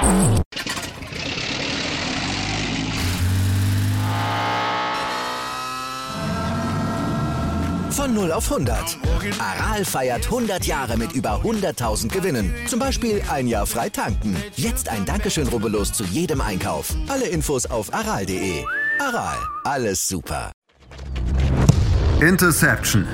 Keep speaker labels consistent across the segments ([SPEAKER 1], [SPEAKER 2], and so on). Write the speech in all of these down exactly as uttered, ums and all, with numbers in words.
[SPEAKER 1] Von null auf hundert. Aral feiert hundert Jahre mit über hunderttausend Gewinnen. Zum Beispiel ein Jahr frei tanken. Jetzt ein Dankeschön, rubbellos zu jedem Einkauf. Alle Infos auf aral punkt de. Aral, alles super.
[SPEAKER 2] Interception.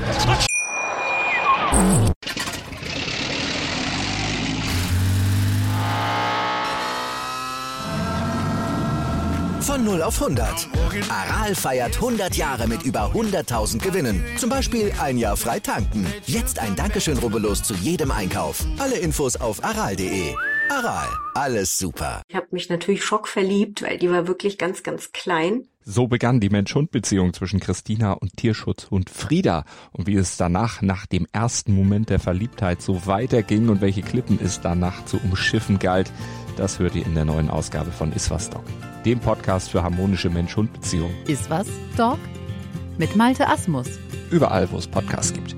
[SPEAKER 1] Von null auf hundert. Aral feiert hundert Jahre mit über hunderttausend Gewinnen. Zum Beispiel ein Jahr frei tanken. Jetzt ein Dankeschön, rubbellos zu jedem Einkauf. Alle Infos auf aral punkt de. Aral, alles super.
[SPEAKER 3] Ich habe mich natürlich schockverliebt, weil die war wirklich ganz, ganz klein.
[SPEAKER 4] So begann die Mensch-Hund-Beziehung zwischen Christina und Tierschutzhund Frieda. Und wie es danach, nach dem ersten Moment der Verliebtheit, so weiterging und welche Klippen es danach zu umschiffen galt, das hört ihr in der neuen Ausgabe von Iswas Dog, dem Podcast für harmonische Mensch-Hund-Beziehungen.
[SPEAKER 5] Iswas Dog mit Malte Asmus.
[SPEAKER 4] Überall, wo es Podcasts gibt.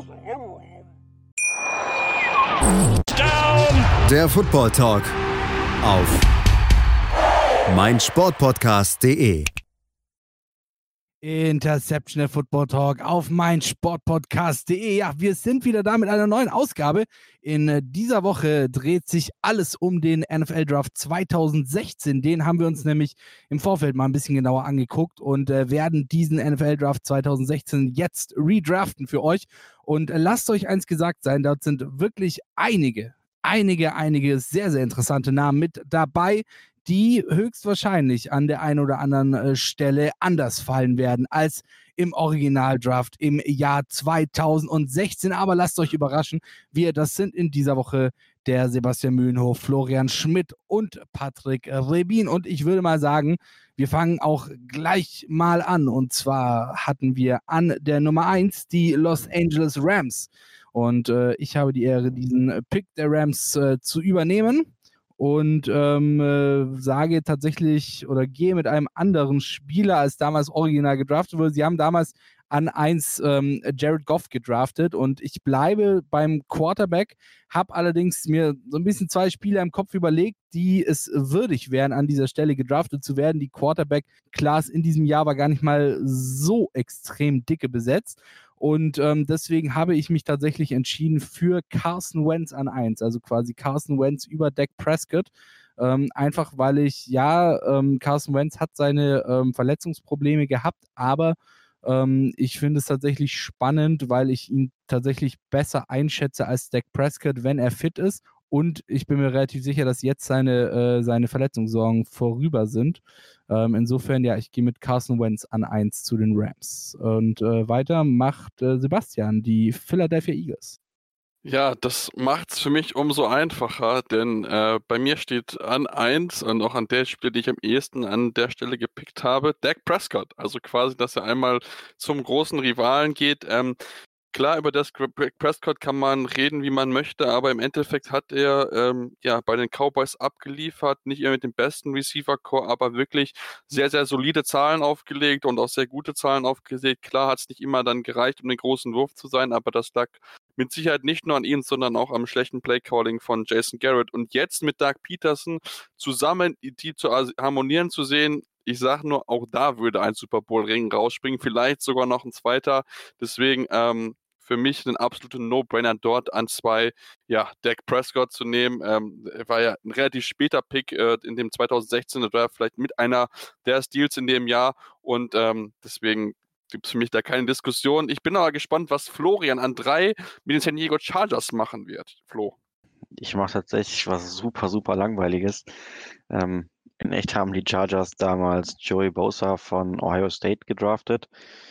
[SPEAKER 2] Der Football Talk auf meinsportpodcast punkt de.
[SPEAKER 6] Interception, der Football Talk auf meinsportpodcast punkt de. Ja, wir sind wieder da mit einer neuen Ausgabe. In dieser Woche dreht sich alles um den N F L-Draft zwanzig sechzehn. Den haben wir uns nämlich im Vorfeld mal ein bisschen genauer angeguckt und äh, werden diesen N F L-Draft zwanzig sechzehn jetzt redraften für euch. Und äh, lasst euch eins gesagt sein, dort sind wirklich einige, einige, einige sehr, sehr interessante Namen mit dabei, die höchstwahrscheinlich an der einen oder anderen äh, Stelle anders fallen werden als im Originaldraft im Jahr zwanzig sechzehn. Aber lasst euch überraschen, wir, das sind in dieser Woche der Sebastian Mühlenhof, Florian Schmidt und Patrick Rebin. Und ich würde mal sagen, wir fangen auch gleich mal an. Und zwar hatten wir an der Nummer eins die Los Angeles Rams. Und äh, ich habe die Ehre, diesen Pick der Rams äh, zu übernehmen. Und ähm, äh, sage tatsächlich oder gehe mit einem anderen Spieler als damals original gedraftet wurde. Sie haben damals an eins ähm, Jared Goff gedraftet und ich bleibe beim Quarterback, habe allerdings mir so ein bisschen zwei Spieler im Kopf überlegt, die es würdig wären, an dieser Stelle gedraftet zu werden. Die Quarterback-Class in diesem Jahr war gar nicht mal so extrem dicke besetzt. Und ähm, deswegen habe ich mich tatsächlich entschieden für Carson Wentz an eins, also quasi Carson Wentz über Dak Prescott. Ähm, einfach weil ich, ja, ähm, Carson Wentz hat seine ähm, Verletzungsprobleme gehabt, aber ähm, ich finde es tatsächlich spannend, weil ich ihn tatsächlich besser einschätze als Dak Prescott, wenn er fit ist. Und ich bin mir relativ sicher, dass jetzt seine, äh, seine Verletzungssorgen vorüber sind. Ähm, insofern, ja, ich gehe mit Carson Wentz an eins zu den Rams. Und äh, weiter macht äh, Sebastian die Philadelphia Eagles.
[SPEAKER 7] Ja, das macht's für mich umso einfacher, denn äh, bei mir steht an eins und auch an der Stelle, die ich am ehesten an der Stelle gepickt habe, Dak Prescott. Also quasi, dass er einmal zum großen Rivalen geht. Ähm, Klar, über das Dak Prescott kann man reden, wie man möchte, aber im Endeffekt hat er ähm, ja bei den Cowboys abgeliefert, nicht immer mit dem besten Receiver-Core, aber wirklich sehr, sehr solide Zahlen aufgelegt und auch sehr gute Zahlen aufgelegt. Klar hat es nicht immer dann gereicht, um den großen Wurf zu sein, aber das lag mit Sicherheit nicht nur an ihm, sondern auch am schlechten Play-Calling von Jason Garrett. Und jetzt mit Doug Peterson zusammen die zu harmonieren zu sehen, ich sage nur, auch da würde ein Super Bowl-Ring rausspringen, vielleicht sogar noch ein zweiter. Deswegen ähm, für mich ein absoluter No-Brainer dort an zwei, ja, Dak Prescott zu nehmen. Ähm, er war ja ein relativ später Pick äh, in dem zwanzig sechzehn, das war vielleicht mit einer der Steals in dem Jahr und ähm, deswegen gibt es für mich da keine Diskussion. Ich bin aber gespannt, was Florian an drei mit den San Diego Chargers machen wird. Flo.
[SPEAKER 8] Ich mache tatsächlich was super, super Langweiliges. Ähm, in echt haben die Chargers damals Joey Bosa von Ohio State gedraftet.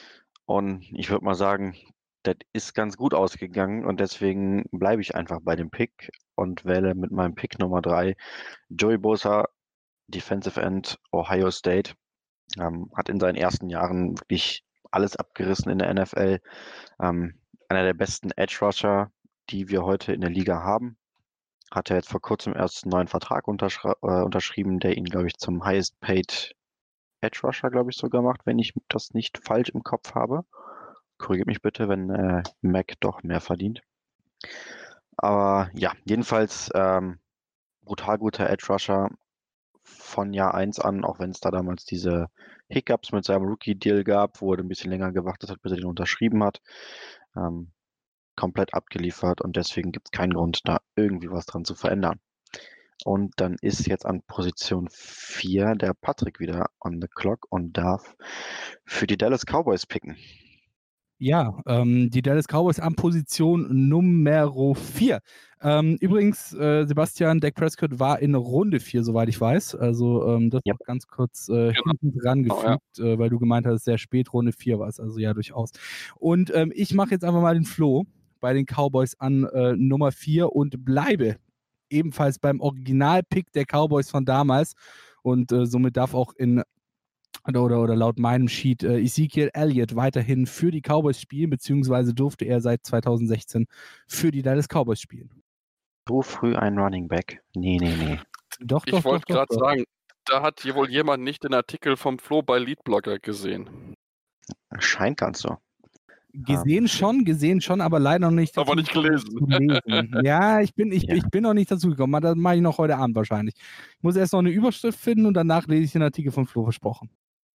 [SPEAKER 8] Und ich würde mal sagen, das ist ganz gut ausgegangen. Und deswegen bleibe ich einfach bei dem Pick und wähle mit meinem Pick Nummer drei Joey Bosa, Defensive End, Ohio State. Ähm, hat in seinen ersten Jahren wirklich alles abgerissen in der N F L. Ähm, einer der besten Edge-Rusher, die wir heute in der Liga haben. Hat er jetzt vor kurzem erst einen neuen Vertrag unterschri- äh, unterschrieben, der ihn, glaube ich, zum Highest Paid Edge Rusher, glaube ich, sogar macht, wenn ich das nicht falsch im Kopf habe. Korrigiert mich bitte, wenn äh, Mac doch mehr verdient. Aber ja, jedenfalls ähm, brutal guter Edge Rusher von Jahr eins an, auch wenn es da damals diese Hiccups mit seinem Rookie-Deal gab, wo er ein bisschen länger gewartet hat, bis er den unterschrieben hat. Ähm, komplett abgeliefert und deswegen gibt es keinen Grund, da irgendwie was dran zu verändern. Und dann ist jetzt an Position vier der Patrick wieder on the clock und darf für die Dallas Cowboys picken.
[SPEAKER 6] Ja, ähm, die Dallas Cowboys an Position Nummer vier. Ähm, übrigens, äh, Sebastian, Dak Prescott war in Runde vier, soweit ich weiß. Also ähm, das
[SPEAKER 8] Yep.
[SPEAKER 6] noch ganz kurz äh,
[SPEAKER 7] Genau.
[SPEAKER 6] hinten dran
[SPEAKER 7] Genau,
[SPEAKER 6] gefügt, äh, weil du gemeint hast, sehr spät, Runde vier war es. Also ja, durchaus. Und ähm, ich mache jetzt einfach mal den Flo bei den Cowboys an äh, Nummer vier und bleibe ebenfalls beim Original-Pick der Cowboys von damals. Und äh, somit darf auch in Oder, oder laut meinem Sheet äh, Ezekiel Elliott weiterhin für die Cowboys spielen, beziehungsweise durfte er seit zweitausendsechzehn für die Dallas Cowboys spielen.
[SPEAKER 8] So früh ein Running Back? Nee, nee, nee.
[SPEAKER 6] Doch, doch,
[SPEAKER 7] Ich wollte
[SPEAKER 6] doch,
[SPEAKER 7] gerade
[SPEAKER 6] doch,
[SPEAKER 7] sagen, da hat hier wohl jemand nicht den Artikel vom Flo bei Leadblogger gesehen.
[SPEAKER 8] Scheint ganz so.
[SPEAKER 6] Gesehen schon, gesehen schon, aber leider noch nicht.
[SPEAKER 7] Aber nicht
[SPEAKER 6] gekommen,
[SPEAKER 7] gelesen.
[SPEAKER 6] zu lesen. Ja, ich bin, ich,
[SPEAKER 8] Ja.
[SPEAKER 6] ich bin noch nicht dazu gekommen. Das mache ich noch heute Abend wahrscheinlich. Ich muss erst noch eine Überschrift finden und danach lese ich den Artikel von Flo, versprochen.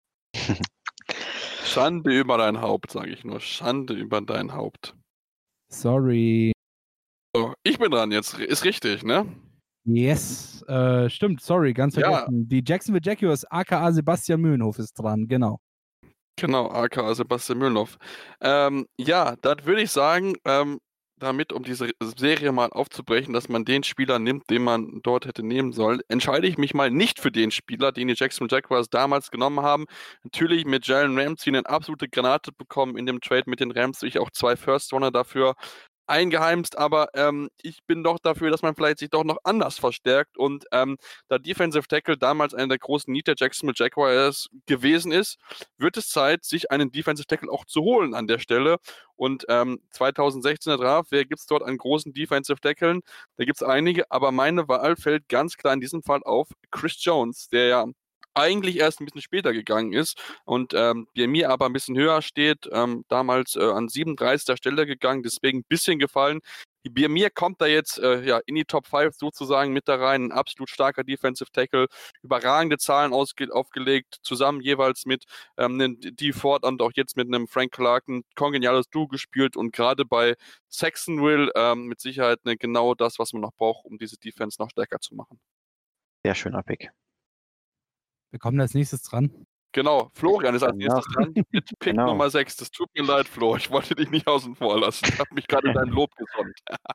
[SPEAKER 7] Schande über dein Haupt, sage ich nur. Schande über dein Haupt.
[SPEAKER 6] Sorry.
[SPEAKER 7] So, ich bin dran jetzt. Ist richtig, ne?
[SPEAKER 6] Yes, äh, stimmt, sorry, ganz
[SPEAKER 7] Ja.
[SPEAKER 6] vergessen. Die Jacksonville Jaguars, aka Sebastian Mühlenhof ist dran, genau.
[SPEAKER 7] Genau, aka Sebastian Mühlenhoff. Ähm, ja, dann würde ich sagen, ähm, damit, um diese Serie mal aufzubrechen, dass man den Spieler nimmt, den man dort hätte nehmen sollen, entscheide ich mich mal nicht für den Spieler, den die Jacksonville Jaguars damals genommen haben. Natürlich mit Jalen Ramsey eine absolute Granate bekommen in dem Trade mit den Rams, ich auch zwei First-Runner dafür eingeheimst, aber ähm, ich bin doch dafür, dass man vielleicht sich doch noch anders verstärkt und ähm, da Defensive Tackle damals einer der großen Need der Jacksonville Jaguars gewesen ist, wird es Zeit, sich einen Defensive Tackle auch zu holen an der Stelle und ähm, zweitausendsechzehn der Draft, wer gibt es dort an großen Defensive Tackeln? Da gibt es einige, aber meine Wahl fällt ganz klar in diesem Fall auf Chris Jones, der ja eigentlich erst ein bisschen später gegangen ist und ähm, bei mir aber ein bisschen höher steht, ähm, damals äh, an siebenunddreißigster Stelle gegangen, deswegen ein bisschen gefallen. Bei mir kommt da jetzt äh, ja, in die Top fünf sozusagen mit da rein, ein absolut starker Defensive Tackle, überragende Zahlen ausge- aufgelegt, zusammen jeweils mit ähm, einem D Ford und auch jetzt mit einem Frank Clark ein kongeniales Duo gespielt und gerade bei Saxonville ähm, mit Sicherheit ne, genau das, was man noch braucht, um diese Defense noch stärker zu machen.
[SPEAKER 8] Sehr schöner Pick.
[SPEAKER 6] Wir kommen als nächstes dran.
[SPEAKER 7] Genau, Florian ist als
[SPEAKER 8] Genau.
[SPEAKER 7] nächstes dran mit Pick
[SPEAKER 8] Genau.
[SPEAKER 7] Nummer sechs. Das tut mir leid, Flo. Ich wollte dich nicht außen vor lassen. Ich habe mich gerade in dein Lob gesonnt.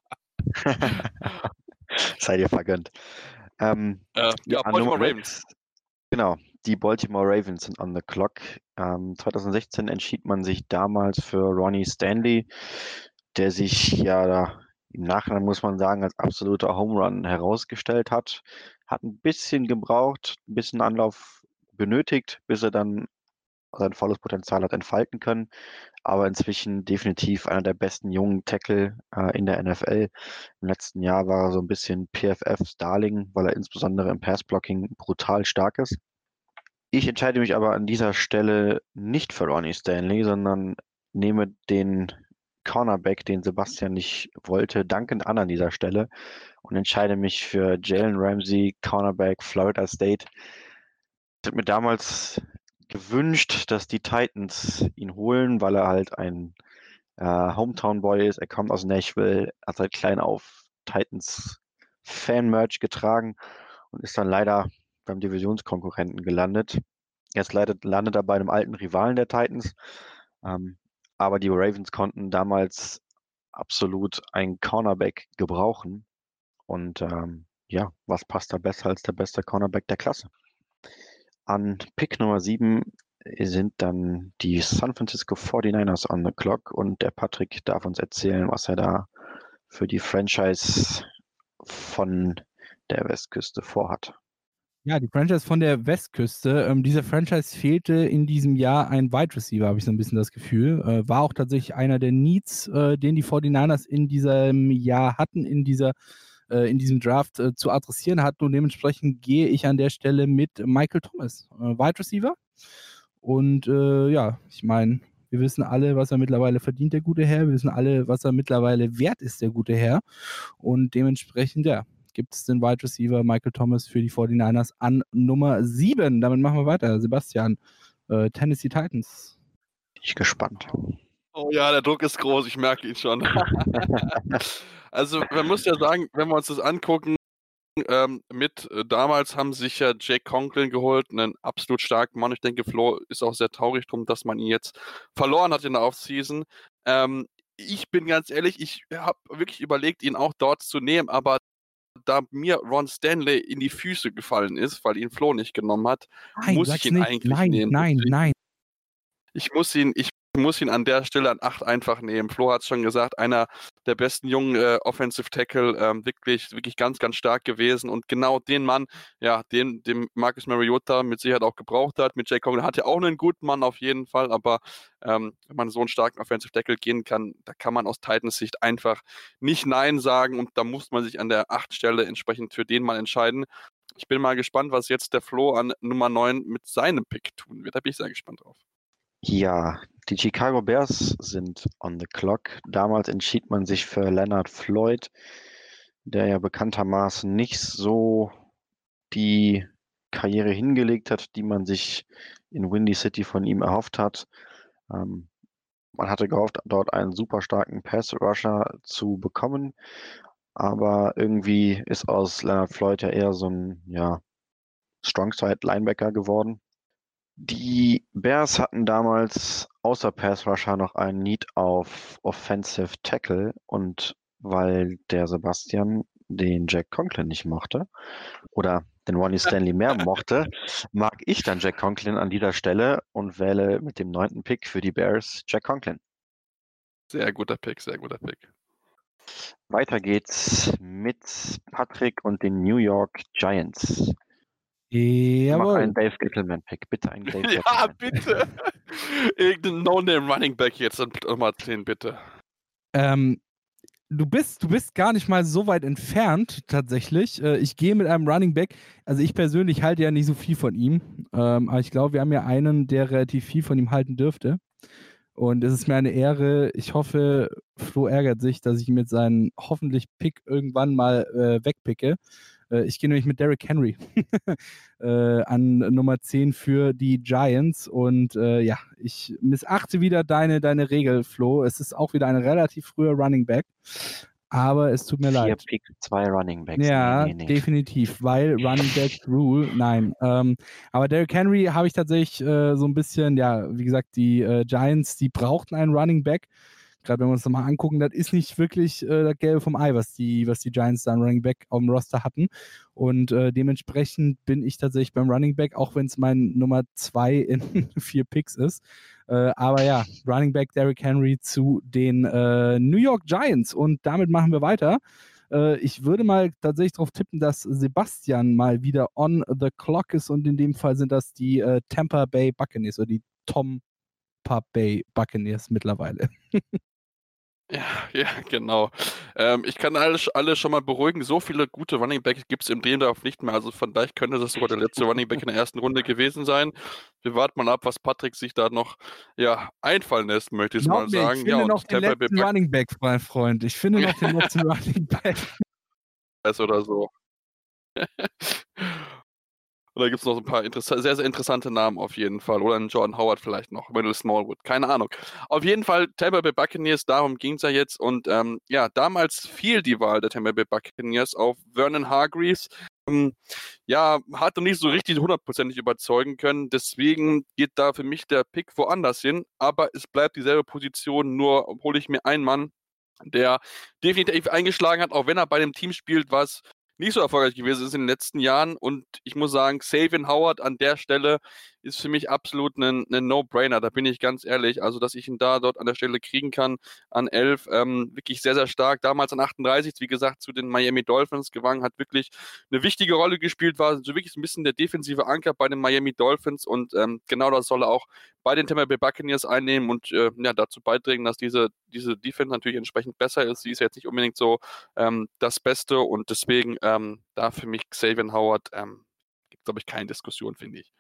[SPEAKER 8] Sei dir vergönnt. Ähm,
[SPEAKER 7] Äh, ja,
[SPEAKER 8] an
[SPEAKER 7] Baltimore
[SPEAKER 8] Nummer
[SPEAKER 7] Ravens.
[SPEAKER 8] sechs, genau, die Baltimore Ravens sind on the clock. Ähm, zweitausendsechzehn entschied man sich damals für Ronnie Stanley, der sich ja da im Nachhinein, muss man sagen, als absoluter Home Run herausgestellt hat. Hat ein bisschen gebraucht, ein bisschen Anlauf benötigt, bis er dann sein volles Potenzial hat entfalten können. Aber inzwischen definitiv einer der besten jungen Tackle äh, in der N F L. Im letzten Jahr war er so ein bisschen P F F's Darling, weil er insbesondere im Passblocking brutal stark ist. Ich entscheide mich aber an dieser Stelle nicht für Ronnie Stanley, sondern nehme den Cornerback, den Sebastian nicht wollte, dankend an an dieser Stelle und entscheide mich für Jalen Ramsey, Cornerback, Florida State. Ich habe mir damals gewünscht, dass die Titans ihn holen, weil er halt ein äh, Hometown-Boy ist. Er kommt aus Nashville, hat seit klein auf Titans Fan-Merch getragen und ist dann leider beim Divisionskonkurrenten gelandet. Jetzt leider landet er bei einem alten Rivalen der Titans. Ähm, aber die Ravens konnten damals absolut einen Cornerback gebrauchen. Und ähm, ja, was passt da besser als der beste Cornerback der Klasse? An Pick Nummer sieben sind dann die San Francisco forty-niners on the clock und der Patrick darf uns erzählen, was er da für die Franchise von der Westküste vorhat.
[SPEAKER 6] Ja, die Franchise von der Westküste. Ähm, dieser Franchise fehlte in diesem Jahr ein Wide Receiver, habe ich so ein bisschen das Gefühl. Äh, war auch tatsächlich einer der Needs, äh, den die forty-niners in diesem Jahr hatten, in dieser äh, in diesem Draft äh, zu adressieren hatten. Und dementsprechend gehe ich an der Stelle mit Michael Thomas, äh, Wide Receiver. Und äh, ja, ich meine, wir wissen alle, was er mittlerweile verdient, der gute Herr. Wir wissen alle, was er mittlerweile wert ist, der gute Herr. Und dementsprechend, ja, gibt es den Wide Receiver Michael Thomas für die forty-niners an Nummer sieben. Damit machen wir weiter. Sebastian, äh, Tennessee Titans.
[SPEAKER 8] Bin ich gespannt.
[SPEAKER 7] Oh ja, der Druck ist groß, ich merke ihn schon. Also man muss ja sagen, wenn wir uns das angucken, ähm, mit äh, damals haben sich ja Jake Conklin geholt, einen absolut starken Mann. Ich denke, Flo ist auch sehr traurig drum, dass man ihn jetzt verloren hat in der Offseason. Ähm, ich bin ganz ehrlich, ich habe wirklich überlegt, ihn auch dort zu nehmen, aber da mir Ron Stanley in die Füße gefallen ist, weil ihn Flo nicht genommen hat,
[SPEAKER 6] Nein,
[SPEAKER 7] muss
[SPEAKER 6] sag's
[SPEAKER 7] ich ihn
[SPEAKER 6] nicht.
[SPEAKER 7] eigentlich
[SPEAKER 6] Nein,
[SPEAKER 7] nehmen.
[SPEAKER 6] nein,
[SPEAKER 7] Deswegen-
[SPEAKER 6] nein.
[SPEAKER 7] Ich muss ihn, ich muss ihn an der Stelle an acht einfach nehmen. Flo hat es schon gesagt, einer der besten jungen äh, Offensive Tackle, ähm, wirklich, wirklich ganz, ganz stark gewesen und genau den Mann, ja, den, den Marcus Mariota mit Sicherheit auch gebraucht hat. Mit Jake Conklin hat ja auch einen guten Mann auf jeden Fall, aber ähm, wenn man so einen starken Offensive Tackle gehen kann, da kann man aus Titans Sicht einfach nicht Nein sagen und da muss man sich an der acht Stelle entsprechend für den Mann entscheiden. Ich bin mal gespannt, was jetzt der Flo an Nummer neun mit seinem Pick tun wird. Da bin ich sehr gespannt drauf.
[SPEAKER 8] Ja, die Chicago Bears sind on the clock. Damals entschied man sich für Leonard Floyd, der ja bekanntermaßen nicht so die Karriere hingelegt hat, die man sich in Windy City von ihm erhofft hat. Ähm, man hatte gehofft, dort einen super starken Pass-Rusher zu bekommen, aber irgendwie ist aus Leonard Floyd ja eher so ein ja, Strongside-Linebacker geworden. Die Bears hatten damals außer Pass Rusher noch einen Need auf Offensive Tackle und weil der Sebastian den Jack Conklin nicht mochte oder den Ronnie Stanley mehr mochte, mag ich dann Jack Conklin an dieser Stelle und wähle mit dem neunten Pick für die Bears Jack Conklin.
[SPEAKER 7] Sehr guter Pick, sehr guter Pick.
[SPEAKER 8] Weiter geht's mit Patrick und den New York Giants. Mach
[SPEAKER 6] Jawohl.
[SPEAKER 8] einen Dave Gettleman-Pick, bitte einen Dave
[SPEAKER 7] Ja,
[SPEAKER 8] Gettleman.
[SPEAKER 7] bitte. Irgendein No-Name Running Back jetzt an Nummer zehn, bitte.
[SPEAKER 6] Ähm, du bist, du bist gar nicht mal so weit entfernt, tatsächlich. Äh, ich gehe mit einem Running Back. Also ich persönlich halte ja nicht so viel von ihm. Ähm, aber ich glaube, wir haben ja einen, der relativ viel von ihm halten dürfte. Und es ist mir eine Ehre. Ich hoffe, Flo ärgert sich, dass ich ihm jetzt seinen hoffentlich Pick irgendwann mal äh, wegpicke. Äh, ich gehe nämlich mit Derrick Henry äh, an Nummer zehn für die Giants. Und äh, ja, ich missachte wieder deine, deine Regel, Flo. Es ist auch wieder ein relativ früher Running Back. Aber es tut mir
[SPEAKER 8] Vier
[SPEAKER 6] leid.
[SPEAKER 8] Picks, zwei Running Backs.
[SPEAKER 6] Ja,
[SPEAKER 8] Nee, nee, nee.
[SPEAKER 6] definitiv, weil Running Back Rule, nein. Ähm, aber Derrick Henry habe ich tatsächlich äh, so ein bisschen, ja, wie gesagt, die äh, Giants, die brauchten einen Running Back. Gerade wenn wir uns das mal angucken, das ist nicht wirklich äh, das Gelbe vom Ei, was die, was die Giants da an Running Back auf dem Roster hatten. Und äh, dementsprechend bin ich tatsächlich beim Running Back, auch wenn es mein Nummer zwei in vier Picks ist. Äh, aber ja, Running Back Derrick Henry zu den äh, New York Giants. Und damit machen wir weiter. Äh, ich würde mal tatsächlich darauf tippen, dass Sebastian mal wieder on the clock ist. Und in dem Fall sind das die äh, Tampa Bay Buccaneers oder die Tampa Bay Buccaneers mittlerweile.
[SPEAKER 7] Ja, ja, genau. Ähm, ich kann alle, alle schon mal beruhigen, so viele gute Running Backs gibt es im Drehendorf nicht mehr. Also von daher könnte das sogar der letzte Running Back in der ersten Runde gewesen sein. Wir warten mal ab, was Patrick sich da noch ja, einfallen lässt, möchte ich
[SPEAKER 6] Glaub
[SPEAKER 7] mal
[SPEAKER 6] mir,
[SPEAKER 7] sagen.
[SPEAKER 6] ich finde
[SPEAKER 7] ja,
[SPEAKER 6] noch den
[SPEAKER 7] Tampa Bay
[SPEAKER 6] letzten Running Back, mein Freund. Ich finde noch den letzten Running Back.
[SPEAKER 7] Buccaneers oder so. Oder gibt es noch ein paar interessa- sehr, sehr interessante Namen auf jeden Fall. Oder einen Jordan Howard vielleicht noch, Wendell Smallwood, keine Ahnung. Auf jeden Fall Tampa Bay Buccaneers, darum ging es ja jetzt. Und ähm, ja, damals fiel die Wahl der Tampa Bay Buccaneers auf Vernon Hargreaves. Ähm, ja, hat noch nicht so richtig hundertprozentig überzeugen können. Deswegen geht da für mich der Pick woanders hin. Aber es bleibt dieselbe Position, nur hole ich mir einen Mann, der definitiv eingeschlagen hat, auch wenn er bei dem Team spielt, was nicht so erfolgreich gewesen ist in den letzten Jahren. Und ich muss sagen, Xavier Howard an der Stelle ist für mich absolut ein, ein No-Brainer. Da bin ich ganz ehrlich. Also, dass ich ihn da dort an der Stelle kriegen kann an elf, ähm, wirklich sehr, sehr stark. Damals an achtunddreißig, wie gesagt, zu den Miami Dolphins gewangen, hat wirklich eine wichtige Rolle gespielt, war so wirklich ein bisschen der defensive Anker bei den Miami Dolphins. Und ähm, genau das soll er auch bei den Tampa Bay Buccaneers einnehmen und äh, ja, dazu beitragen, dass diese, diese Defense natürlich entsprechend besser ist. Sie ist jetzt nicht unbedingt so ähm, das Beste und deswegen ähm, da für mich Xavier Howard ähm, gibt es, glaube ich, keine Diskussion, finde ich.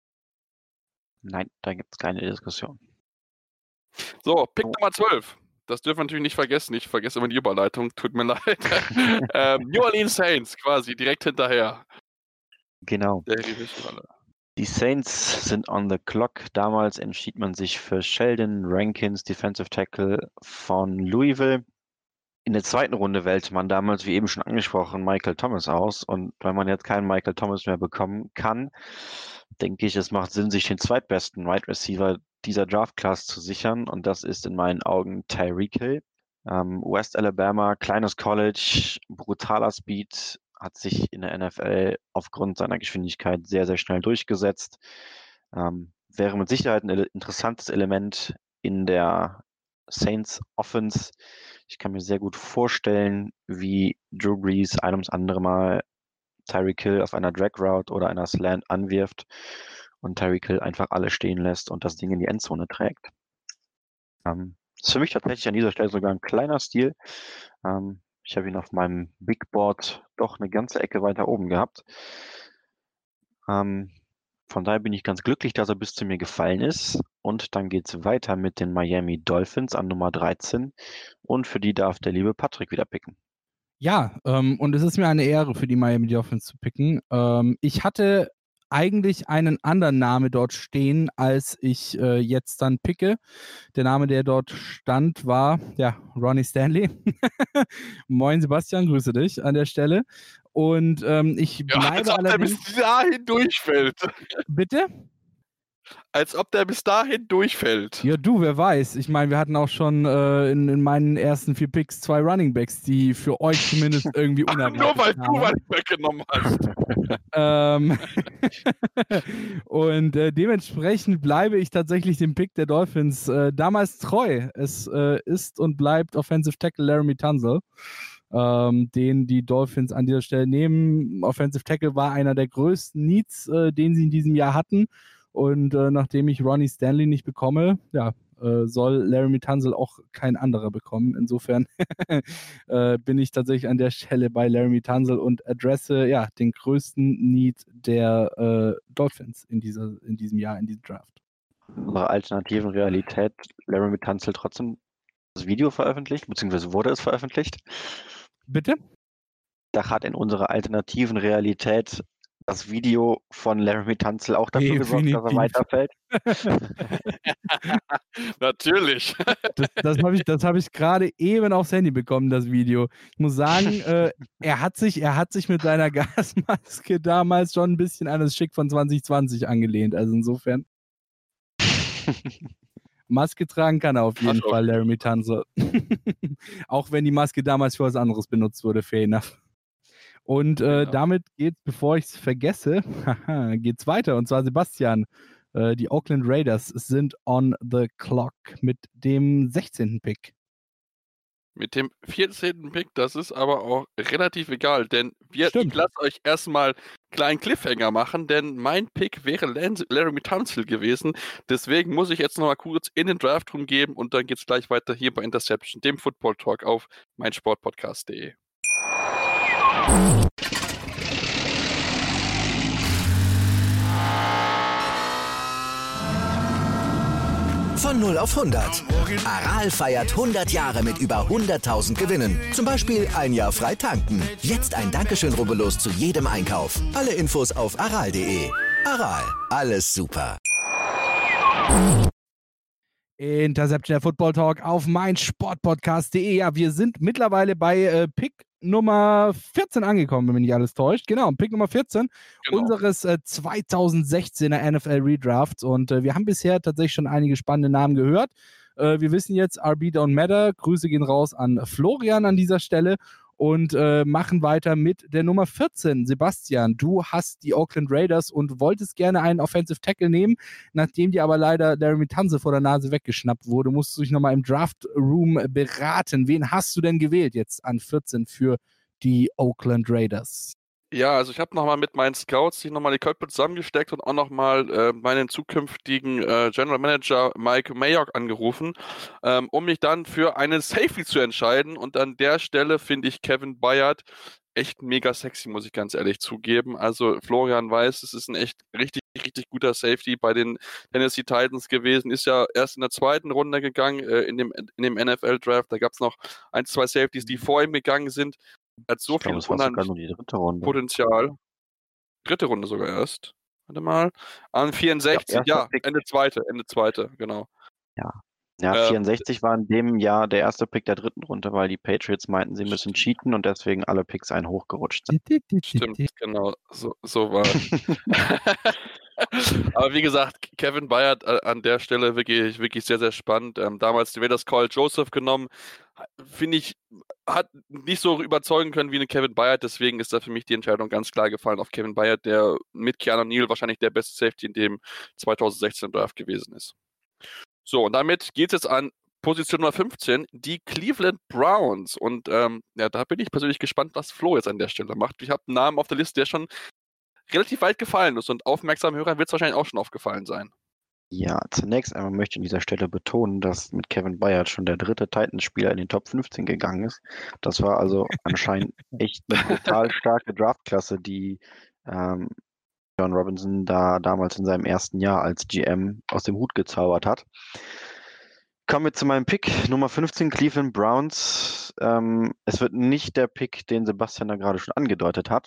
[SPEAKER 8] Nein, da gibt es keine Diskussion.
[SPEAKER 7] So, Pick
[SPEAKER 8] Oh.
[SPEAKER 7] Nummer zwölf. das dürfen wir natürlich nicht vergessen. Ich vergesse immer die Überleitung, tut mir leid. ähm, New Orleans Saints quasi, direkt hinterher.
[SPEAKER 8] Genau.
[SPEAKER 7] Der Division-Rolle.
[SPEAKER 8] Die Saints sind on the clock. Damals entschied man sich für Sheldon Rankins, Defensive Tackle von Louisville. In der zweiten Runde wählte man damals, wie eben schon angesprochen, Michael Thomas aus. Und weil man jetzt keinen Michael Thomas mehr bekommen kann, denke ich, es macht Sinn, sich den zweitbesten Wide Receiver dieser Draft-Class zu sichern. Und das ist in meinen Augen Tyreek Hill. Ähm, West Alabama, kleines College, brutaler Speed, hat sich in der N F L aufgrund seiner Geschwindigkeit sehr, sehr schnell durchgesetzt. Ähm, wäre mit Sicherheit ein interessantes Element in der Saints Offense. Ich kann mir sehr gut vorstellen, wie Drew Brees ein ums andere Mal Tyreek Hill auf einer Drag Route oder einer Slant anwirft und Tyreek Hill einfach alle stehen lässt und das Ding in die Endzone trägt. Ähm, ist für mich tatsächlich an dieser Stelle sogar ein kleiner Stil. Ähm, ich habe ihn auf meinem Big Board doch eine ganze Ecke weiter oben gehabt. Ähm, Von daher bin ich ganz glücklich, dass er bis zu mir gefallen ist. Und dann geht es weiter mit den Miami Dolphins an Nummer dreizehn. Und für die darf der liebe Patrick wieder picken.
[SPEAKER 6] Ja, ähm, und es ist mir eine Ehre, für die Miami Dolphins zu picken. Ähm, ich hatte eigentlich einen anderen Namen dort stehen, als ich äh, jetzt dann picke. Der Name, der dort stand, war, ja, Ronnie Stanley. Moin Sebastian, grüße dich an der Stelle. Und ähm, ich
[SPEAKER 7] Ja,
[SPEAKER 6] bleibe
[SPEAKER 7] als ob der
[SPEAKER 6] allerdings...
[SPEAKER 7] bis dahin durchfällt.
[SPEAKER 6] Bitte?
[SPEAKER 7] Als ob der bis dahin durchfällt.
[SPEAKER 6] Ja, du, wer weiß. Ich meine, wir hatten auch schon äh, in, in meinen ersten vier Picks zwei Running Backs, die für euch zumindest irgendwie unerwartet
[SPEAKER 7] Nur weil
[SPEAKER 6] kamen.
[SPEAKER 7] du was weggenommen hast.
[SPEAKER 6] ähm, und äh, dementsprechend bleibe ich tatsächlich dem Pick der Dolphins äh, damals treu. Es äh, ist und bleibt Offensive Tackle Laremy Tunsil, ähm, den die Dolphins an dieser Stelle nehmen. Offensive Tackle war einer der größten Needs, äh, den sie in diesem Jahr hatten. Und äh, nachdem ich Ronnie Stanley nicht bekomme, ja, äh, soll Laremy Tunsil auch kein anderer bekommen. Insofern äh, bin ich tatsächlich an der Stelle bei Laremy Tunsil und adresse ja den größten Need der äh, Dolphins in, dieser, in diesem Jahr, in diesem Draft.
[SPEAKER 8] In unserer alternativen Realität, Laremy Tunsil trotzdem das Video veröffentlicht, beziehungsweise wurde es veröffentlicht.
[SPEAKER 6] Bitte?
[SPEAKER 8] Da hat in unserer alternativen Realität das Video von Laremy Tunsil auch dafür gesorgt, dass er weiterfällt.
[SPEAKER 7] Natürlich.
[SPEAKER 6] Das, das habe ich, das hab ich gerade eben aufs Handy bekommen, das Video. Ich muss sagen, äh, er, hat sich, er hat sich mit seiner Gasmaske damals schon ein bisschen an das Schick von zwanzig zwanzig angelehnt. Also insofern. Maske tragen kann er auf jeden
[SPEAKER 7] Ach,
[SPEAKER 6] Fall, Laremy Tunsil. Auch wenn die Maske damals für was anderes benutzt wurde, fair enough. Und äh,
[SPEAKER 7] Genau.
[SPEAKER 6] damit geht's, bevor ich es vergesse, geht's weiter. Und zwar Sebastian, äh, die Oakland Raiders sind on the clock mit dem sechzehnten Pick.
[SPEAKER 7] Mit dem vierzehnten Pick, das ist aber auch relativ egal, denn wir, ich
[SPEAKER 6] Stimmt.
[SPEAKER 7] lasse euch erstmal einen kleinen Cliffhanger machen, denn mein Pick wäre Lance, Laremy Tunsil gewesen. Deswegen muss ich jetzt nochmal kurz in den Draftroom geben und dann geht's gleich weiter hier bei Interception, dem Football Talk auf meinsportpodcast punkt de.
[SPEAKER 1] Von null auf hundert. Aral feiert hundert Jahre mit über hunderttausend Gewinnen. Zum Beispiel ein Jahr frei tanken. Jetzt ein Dankeschön, rubbellos zu jedem Einkauf. Alle Infos auf aral punkt de. Aral, alles super.
[SPEAKER 6] Interception, der Football Talk auf meinsportpodcast punkt de. Ja, wir sind mittlerweile bei äh, Pick Nummer vierzehn angekommen, wenn mich nicht alles täuscht. Genau, Pick Nummer vierzehn
[SPEAKER 7] Genau.
[SPEAKER 6] unseres äh, zweitausendsechzehner N F L Redrafts. Und äh, wir haben bisher tatsächlich schon einige spannende Namen gehört. Äh, wir wissen jetzt, R B Don't Matter. Grüße gehen raus an Florian an dieser Stelle. Und äh, machen weiter mit der Nummer vierzehn. Sebastian, du hast die Oakland Raiders und wolltest gerne einen Offensive Tackle nehmen. Nachdem dir aber leider Laremy Tunsil vor der Nase weggeschnappt wurde, musst du dich nochmal im Draft Room beraten. Wen hast du denn gewählt jetzt an vierzehn für die Oakland Raiders?
[SPEAKER 7] Ja, also ich habe nochmal mit meinen Scouts sich nochmal die Köpfe zusammengesteckt und auch nochmal äh, meinen zukünftigen äh, General Manager Mike Mayock angerufen, ähm, um mich dann für einen Safety zu entscheiden. Und an der Stelle finde ich Kevin Byard echt mega sexy, muss ich ganz ehrlich zugeben. Also Florian weiß, es ist ein echt richtig richtig guter Safety bei den Tennessee Titans gewesen, ist ja erst in der zweiten Runde gegangen, äh, in dem, in dem N F L-Draft. Da gab es noch ein, zwei Safeties, die vor ihm gegangen sind. Er hat so
[SPEAKER 8] Ich
[SPEAKER 7] viel
[SPEAKER 8] glaube, es war sogar nur die dritte Runde.
[SPEAKER 7] Potenzial. Dritte Runde sogar erst. Warte mal. An vierundsechzig,
[SPEAKER 8] Ja,
[SPEAKER 7] ja,
[SPEAKER 8] Pick.
[SPEAKER 7] Ende zweite, Ende zweite, genau.
[SPEAKER 8] Ja. Ja,
[SPEAKER 7] Äh,
[SPEAKER 8] vierundsechzig war in dem Jahr der erste Pick der dritten Runde, weil die Patriots meinten, sie müssen cheaten und deswegen alle Picks einen hochgerutscht sind.
[SPEAKER 7] Stimmt, genau, so, so war Aber wie gesagt, Kevin Byard äh, an der Stelle wirklich, wirklich sehr, sehr spannend. Ähm, damals die Raiders Cole Joseph genommen, finde ich, hat nicht so überzeugen können wie eine Kevin Byard, deswegen ist da für mich die Entscheidung ganz klar gefallen auf Kevin Byard, der mit Keanu Neal wahrscheinlich der beste Safety in dem zweitausendsechzehn Draft gewesen ist. So, und damit geht es jetzt an Position Nummer fünfzehn, die Cleveland Browns. Und ähm, ja, da bin ich persönlich gespannt, was Flo jetzt an der Stelle macht. Ich habe einen Namen auf der Liste, der schon relativ weit gefallen ist und aufmerksamen Hörern wird es wahrscheinlich auch schon aufgefallen sein.
[SPEAKER 8] Ja, zunächst einmal möchte ich an dieser Stelle betonen, dass mit Kevin Byard schon der dritte Titans-Spieler in den Top fünfzehn gegangen ist. Das war also anscheinend echt eine brutal starke Draftklasse, die ähm, John Robinson da damals in seinem ersten Jahr als G M aus dem Hut gezaubert hat. Kommen wir zu meinem Pick, Nummer fünfzehn, Cleveland Browns. Ähm, es wird nicht der Pick, den Sebastian da gerade schon angedeutet hat.